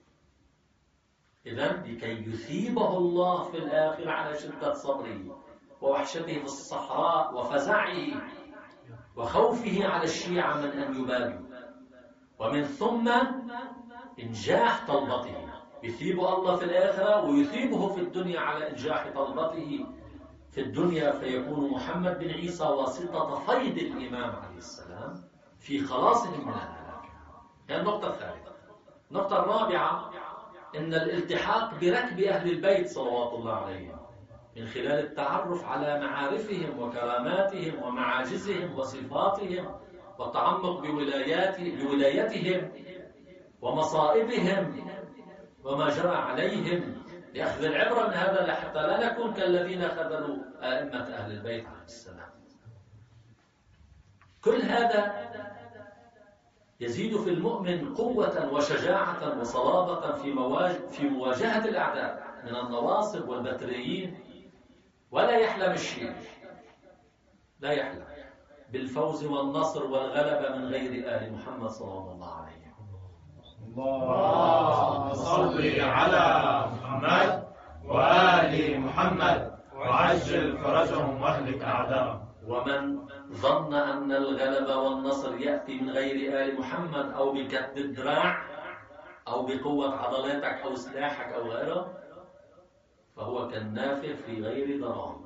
إذن لكي يثيبه الله في الآخر على شدة صبره ووحشته في الصحراء وفزعه وخوفه على الشيعة من أن يبادوا، ومن ثم إنجاح طلبته، يثيبه الله في الآخرة ويثيبه في الدنيا على إنجاح طلبته في الدنيا، فيكون محمد بن عيسى واسطة فيض الإمام عليه السلام في خلاصهم من الهلاك. هي النقطة الثالثة. النقطة الرابعة إن الالتحاق بركب أهل البيت صلوات الله عليهم من خلال التعرف على معارفهم وكراماتهم ومعاجزهم وصفاتهم والتعمق بولايتهم ومصائبهم وما جرى عليهم، لأخذ العبرة من هذا حتى لا نكون كالذين خذلوا أئمة أهل البيت عليه السلام. كل هذا يزيد في المؤمن قوة وشجاعة وصلابة في مواجهة الأعداء من النواصب والبتريين، ولا يحلم الشيء، لا يحلم بالفوز والنصر والغلبة من غير آل محمد صلى الله عليه وسلم. اللهم صل على محمد وآل محمد وعجل فرجهم واهلك أعداءهم. ومن ظن أن الغلبة والنصر يأتي من غير آل محمد أو بكد الدراع أو بقوة عضلاتك أو سلاحك أو غيره، فهو كالنافع في غير ضرام.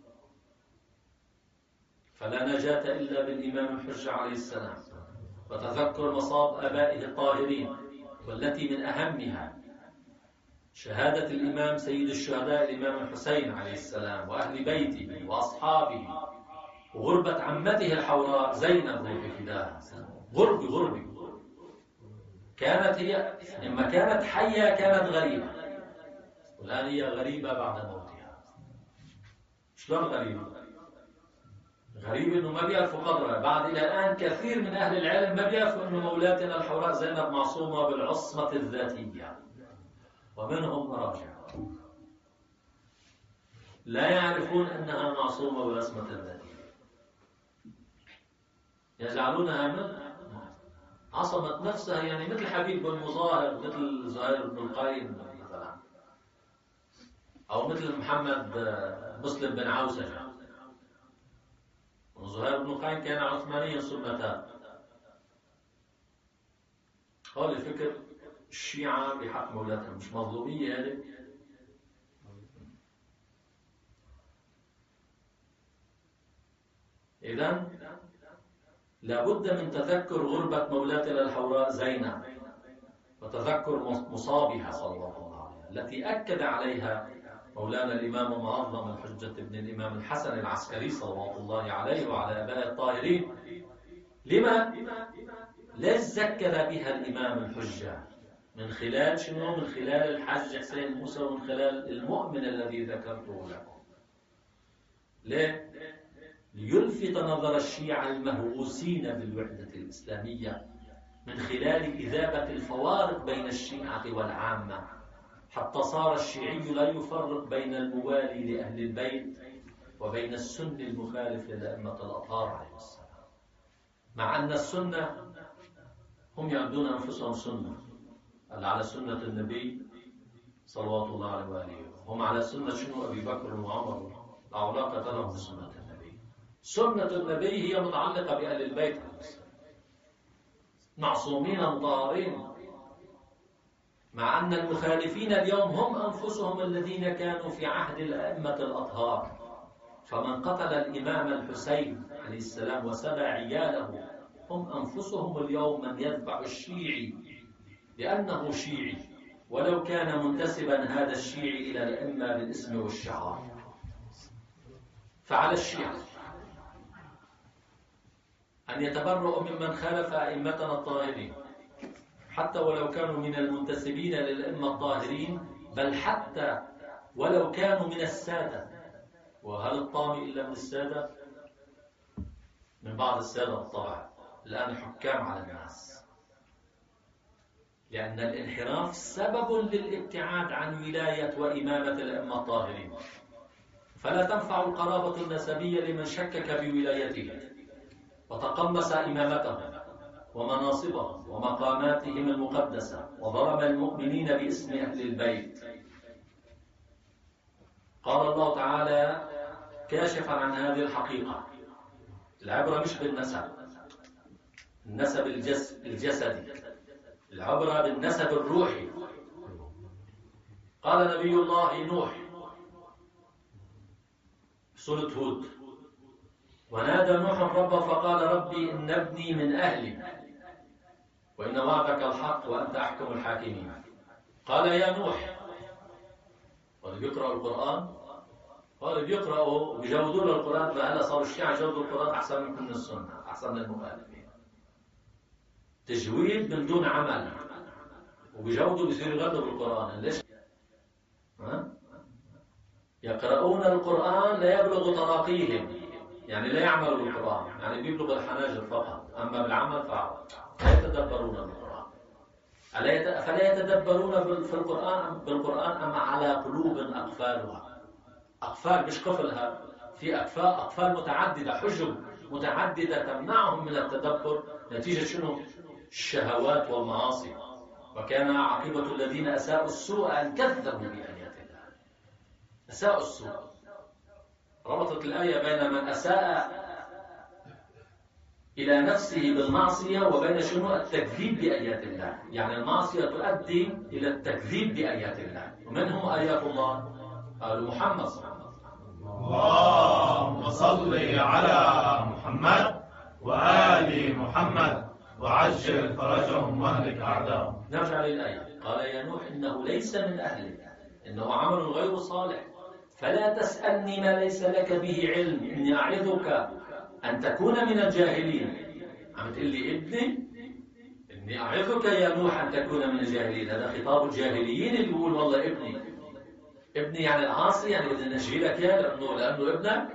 فلا نجاة إلا بالإمام الحجة عليه السلام، وتذكر مصاب آبائه الطاهرين، والتي من أهمها شهادة الإمام سيد الشهداء الإمام الحسين عليه السلام وأهل بيته وأصحابه، وغربة عمته الحوراء زينب روح فداها. غربة كانت هي، لما كانت حية كانت غريبة، والآن هي غريبة بعد موتها. شلون غريبة؟ غريب انه ما بيعرفوا قدرها. بعد الى الان كثير من اهل العلم ما بيعرفوا انه مولاتنا الحوراء زينب معصومه بالعصمه الذاتيه، ومنهم مراجع لا يعرفون انها معصومه بالعصمه الذاتيه، يجعلونها من عصمت نفسها، يعني مثل حبيب بن مظاهر، مثل زهير بن القايم مثلا، او مثل محمد مسلم بن عوسجة. وزهير بن القايم كان عثمانيا سنتان. قال فكر الشيعة بحق مولاتهم مش مظلومية هذه. إذن لابد من تذكر غربة مولاتنا الحوراء زينب، وتذكر مصابها صلى الله عليه وسلم التي أكد عليها مولانا الإمام المعظم الحجة ابن الإمام الحسن العسكري صلوات الله عليه وعلى آباء الطاهرين. لما؟ ليش ذكر بها الإمام الحجة؟ من خلال شنو؟ من خلال الحج حسين موسى، ومن خلال المؤمن الذي ذكرته لكم. ليه؟ ليلفت نظر الشيعة المهووسين بالوحدة الإسلامية من خلال إذابة الفوارق بين الشيعة والعامة، حتى صار الشيعي لا يفرق بين الموالي لأهل البيت وبين السني المخالف للأئمة الأطهار عليه السلام، مع أن السنة هم يعدون أنفسهم سنة، اللي على سنة النبي صلوات الله عليه وآله، هم على سنة شنو؟ أبي بكر وعمر، لا علاقة لهم بسنة النبي. سنة النبي هي متعلقة بأهل البيت معصومين مطهرين، مع أن المخالفين اليوم هم أنفسهم الذين كانوا في عهد الأئمة الأطهار. فمن قتل الإمام الحسين عليه السلام وسبى عياله هم أنفسهم اليوم من يذبح الشيعي لأنه شيعي، ولو كان منتسبا هذا الشيعي إلى الأئمة بالاسم والشعار. فعلى الشيعة أن يتبرؤوا ممن خالف أئمتنا الطاهرين، حتى ولو كانوا من المنتسبين للأئمة الطاهرين، بل حتى ولو كانوا من السادة. وهل الطامي إلا من السادة؟ من بعض السادة بالطبع، الآن حكام على الناس، لأن الانحراف سبب للابتعاد عن ولاية وإمامة الأئمة الطاهرين، فلا تنفع القرابة النسبية لمن شكك بولايته وتقمص إمامتهم ومناصبهم ومقاماتهم المقدسة وظلم المؤمنين باسم أهل البيت. قال الله تعالى كاشفا عن هذه الحقيقة: العبرة مش بالنسب، النسب الجسدي، العبرة بالنسب الروحي. قال نبي الله نوح سورة هود: ونادى نوح ربه فقال ربي إن ابني من أهلي وإن وعدك الحق وأنت أحكم الحاكمين. قال يا نوح، واللي بيقرأوا القرآن واللي بيقرأوا بيجودوا له القرآن، فهلا صاروا الشيعة يجودوا القرآن أحسن من السنة، أحسن من المخالفين. تجويد من دون عمل، وبيجودوا بيصيروا يغلبوا القرآن. ليش؟ يقرؤون القرآن لا يبلغ تراقيهم، يعني لا يعملوا بالقرآن، يعني بيبلغ الحناجر فقط، أما بالعمل لا يتدبرون بالقرآن. فلا يتدبرون بالقرآن أما على قلوب أقفالها. أقفال مش قفلها، في أقفال متعددة، حجب متعددة تمنعهم من التدبر. نتيجة شنو؟ الشهوات والمعاصي. وكان عاقبة الذين أساءوا السوء أن كذبوا بآيات الله. أساءوا السوء، ربطت الآية بين من أساء إلى نفسه بالمعصية وبين شنو؟ التكذيب بآيات الله. يعني المعصية تؤدي إلى التكذيب بآيات الله. ومن هم آيات الله؟ قالوا محمد صلى الله عليه وسلم. اللهم صل على محمد وآل محمد وعجل فرجهم واهلك أعداءهم. نرجع للآية. قال يا نوح إنه ليس من أهلك، إنه عمل غير صالح، فلا تسألني ما ليس لك به علم، إني أعظك أن تكون من الجاهلين. عم تقول لي ابني؟ إني أعظك يا نوح أن تكون من الجاهلين. هذا خطاب الجاهليين اللي بيقول والله ابني يعني العاصي، يعني بدنا نشغلك يا لأنه ابنك.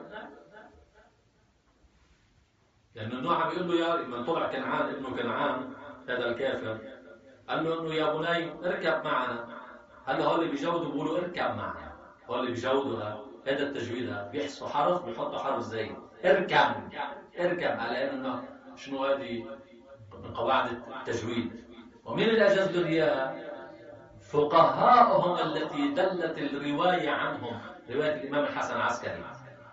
لأنه نوح عم يقول له يا من طلع كنعان، ابنه كنعان هذا الكافر، قال له إنه يا بني اركب معنا. هلا هو اللي بيجودوا بيقولوا اركب معنا، هو اللي بيجودوا هذا التجويد، بيحسوا حرف بيحطوا حرف زي اركب على انه شنو هذه من قواعد التجويد. ومن اللي اجاز لهم اياها؟ فقهاءهم التي دلت الروايه عنهم، روايه الامام الحسن العسكري: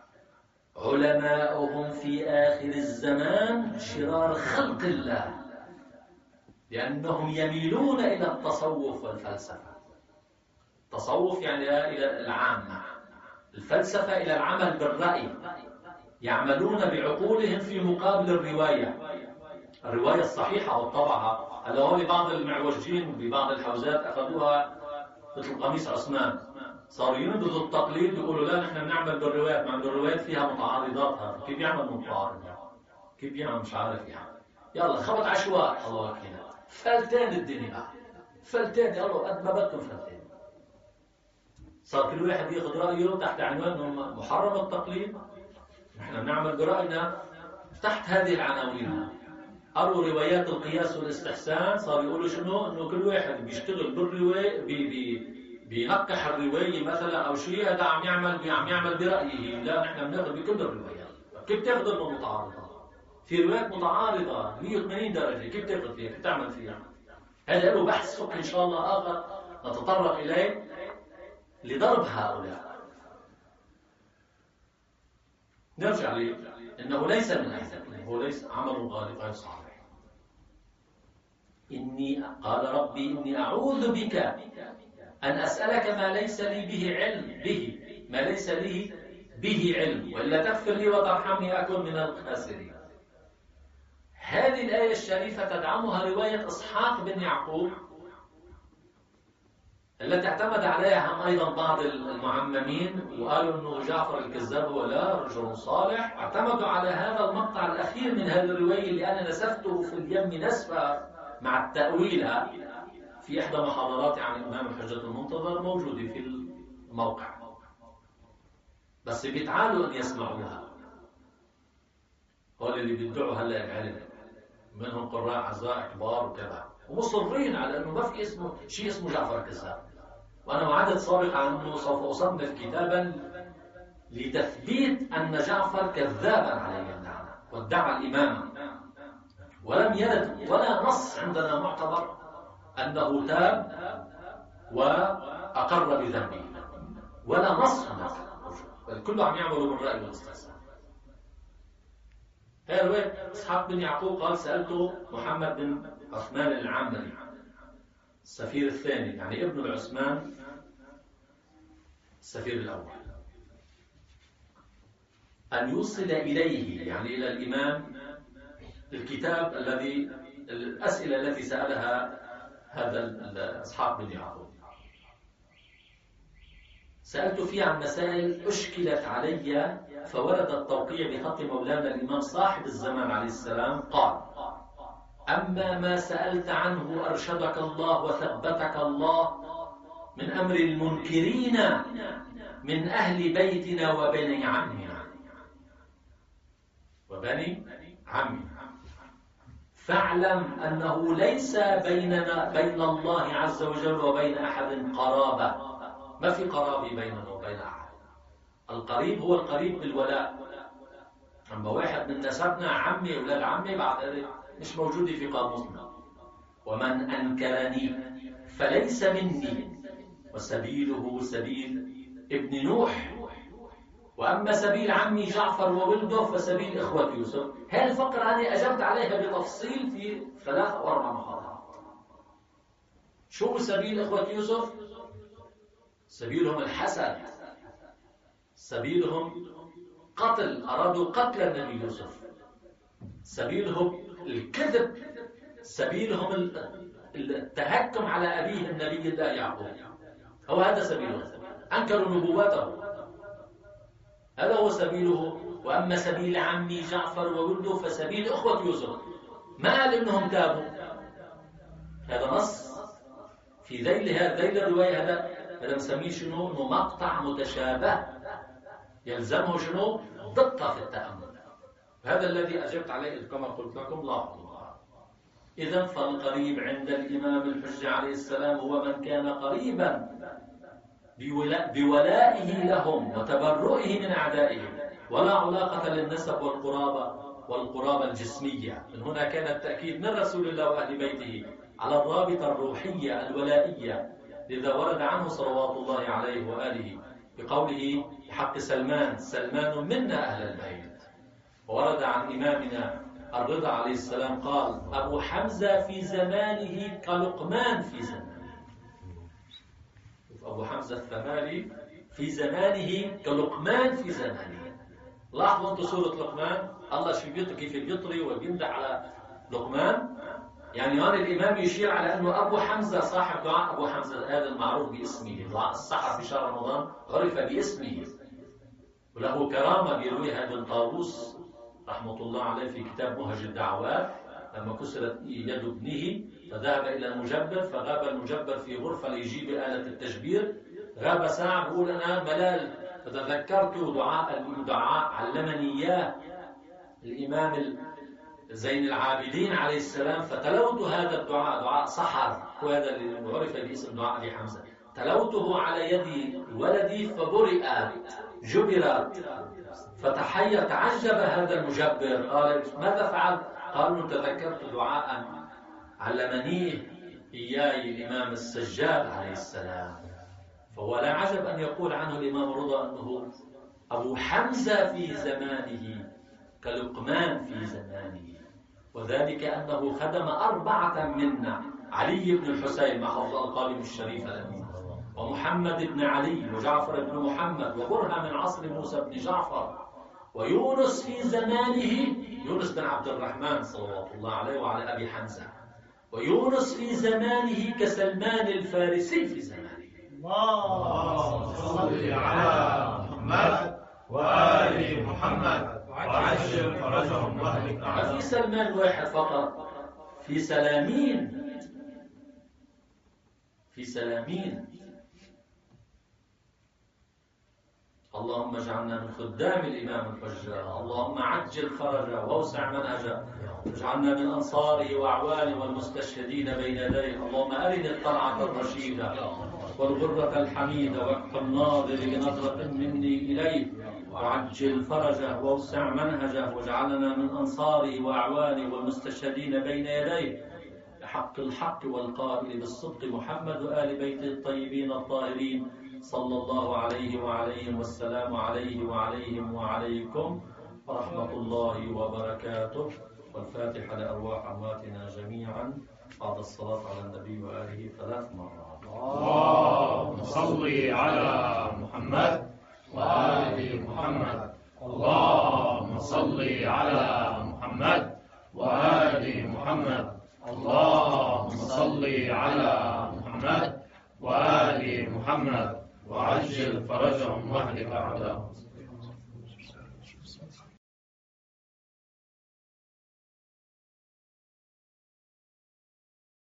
علماؤهم في اخر الزمان شرار خلق الله، لانهم يميلون الى التصوف والفلسفه. التصوف يعني الى العامه، الفلسفه الى العمل بالراي، يعملون بعقولهم في مقابل الرواية الصحيحة والطبعة. هلا هون بعض المعوجين ببعض الحوزات أخذوها مثل قميص عثمان، صاروا ينبذوا التقليد ويقولوا لا نحن بنعمل بالروايات، مع انه الروايات فيها متعارضات. هذا كيف يعمل متعارض؟ كيف يعمل؟ مش عارف يعني. يلا خبط عشواء، الله وكيله، فلتين الدنيا، فلتين، يلا قد ما بدكم فلتين. صار كل واحد ياخذ رأيه تحت عنوان محرم التقليد، نحن بنعمل برأينا تحت هذه العناوين. قروا روايات القياس والاستحسان، صار يقولوا شنو؟ انه كل واحد بيشتغل بالروايه بينقح الروايه مثلا او شيء، هذا عم يعمل برأيه. لا، نحن بناخذ بكل الروايات. كيف تاخذ المتعارضه؟ في روايات متعارضه 180 درجه، كيف تاخذ فيها؟ كيف تعمل فيها؟ هذا له بحث فقهي ان شاء الله اخر نتطرق اليه لضرب هؤلاء. نرجع لي انه ليس من اهلك، هو ليس عمل غير صالح. قال ربي إني أعوذ بك أن أسألك ما ليس لي به علم، ما ليس لي به علم، وإلا تغفر لي وترحمني أكون من الخاسرين. هذه الآية الشريفة تدعمها رواية إسحاق بن يعقوب التي اعتمد عليها أيضا بعض المعممين وقالوا أنه جعفر الكذاب هو لا رجل صالح. اعتمدوا على هذا المقطع الأخير من هذه الرواية اللي أنا نسفته في اليم نسفة مع التأويل في إحدى محاضراتي عن الإمام الحجة المنتظر، موجودة في الموقع، بس بيتعالوا أن يسمعوها. هو اللي بيدعوا هلا العلم، منهم قراء عزاء كبار وكذا، ومصرين على أنه ما في شيء اسمه جعفر الكذاب. وأنا وعدت سابقا عن أنه سوف أصنف كتابا لتثبيت أن جعفر كذابا عليه اللعنة وادعى الإمامة، ولم يرد ولا نص عندنا معتبر أنه تاب وأقر بذنبه، ولا نص بل كله عم يعملوا بالرأي والاستحسان. هي رواية إسحاق بن يعقوب قال: سألت محمد بن عثمان العامري السفير الثاني يعني ابن العثمان السفير الأول، أن يوصل إليه يعني إلى الإمام الكتاب الأسئلة التي سألها هذا إسحاق بن يعقوب. سألت فيه عن مسائل أشكلت علي فورد التوقيع بخط مولانا الإمام صاحب الزمان عليه السلام قال: أما ما سألت عنه أرشدك الله وثبتك الله من أمر المنكرين من أهل بيتنا وبني عمنا فاعلم أنه ليس بين الله عز وجل وبين أحد قرابة، ما في قرابة بيننا وبين أحد. القريب هو القريب بالولاء، أما واحد من نسبنا عمي أولاد عمي بعد ذلك مش موجود في قاموسنا. ومن أنكرني فليس مني وسبيله سبيل ابن نوح، وأما سبيل عمي جعفر وولده فسبيل إخوة يوسف. هذه الفقرة أنا أجبت عليها بتفصيل في 3 أو 4 محاضرات. شو سبيل إخوة يوسف؟ سبيلهم الحسد، سبيلهم قتل، أرادوا قتل النبي يوسف، سبيلهم الكذب، سبيلهم التهكم على أبيه النبي الله يعقوب. هو هذا سبيلهم، أنكروا نبوته، هذا هو سبيله. وأما سبيل عمي جعفر وولده فسبيل أخوة يوسف. ما قال إنهم تابوا، هذا نص في ذيل الرواية. هذا مسميه شنو؟ إنه مقطع متشابه يلزمه شنو؟ دقة في التأمل. هذا الذي أجبت عليه كما قلت لكم. لاحظوا إذن فالقريب عند الإمام الحجة عليه السلام هو من كان قريبا بولائه لهم وتبرؤه من أعدائهم، ولا علاقة للنسب والقرابة الجسمية. من هنا كان التأكيد من رسول الله وأهل بيته على الرابطة الروحية الولائية. لذا ورد عنه صلوات الله عليه وآله بقوله بحق سلمان منا أهل البيت. وورد عن إمامنا الرضا عليه السلام قال: أبو حمزة في زمانه كلقمان في زمانه. أبو حمزة الثمالي في زمانه كلقمان في زمانه. لاحظوا أنتم سورة لقمان، الله كيف بيطري وبيمدح على لقمان. يعني هون الإمام يشير على أنه أبو حمزة صاحب دعاء أبو حمزة، هذا المعروف باسمه، دعاء السحر في شهر رمضان عرف باسمه، وله كرامة بيرويها ابن طاووس رحمة الله عليه في كتاب مهج الدعوات. لما كسرت يد ابنه فذهب إلى المجبر، فغاب المجبر في غرفة ليجيب آلة التجبير، غاب ساعة بيقول أنا ملال، فتذكرت دعاء علمني إياه الإمام زين العابدين عليه السلام، فتلوت هذا الدعاء، دعاء سحر، وهذا اللي عرف باسم دعاء أبي حمزة. تلوته على يد ولدي فبرئ جبرت فتحير، تعجب هذا المجبر، قال ماذا فعلت؟ قالوا تذكرت دعاء علمنيه إياي الإمام السجاد عليه السلام. فهو لا عجب أن يقول عنه الإمام رضا أنه أبو حمزة في زمانه كلقمان في زمانه، وذلك أنه خدم 4 منا: علي بن الحسين مع حفظ القالب الشريف الأمين، ومحمد بن علي، وجعفر بن محمد، وبرهة من عصر موسى بن جعفر، ويونس في زمانه، يونس بن عبد الرحمن صلوات الله عليه وعلى أبي حمزة، ويونس في زمانه كسلمان الفارسي في زمانه. اللهم صل على محمد وآل محمد وعجل فرجهم واهلك ما في سلمان واحد فقط، في سلامين. اللهم اجعلنا من خدام الإمام الحجة، اللهم عجل فرجه واوسع منهجه، اجعلنا من أنصاره وأعوانه والمستشهدين بين يديه. اللهم أرنا الطلعة الرشيدة والغرة الحميدة واكف الناظر بنظرة مني إليه، وعجل فرجه واوسع منهجه، واجعلنا من أنصاره وأعوانه والمستشهدين بين يديه بحق الحق والقائل بالصدق محمد وآل بيته الطيبين الطاهرين صلى الله عليه وعليهم، والسلام عليه وعليهم وعليكم ورحمة الله وبركاته. والفاتحة لأرواح أمواتنا جميعا. بعد الصلاة على النبي وآله 3 مرات. اللهم صل على محمد وآل محمد. اللهم صل على محمد وآل محمد. اللهم صل على محمد وآل محمد وعجل فرجهم واهلك أعداءهم.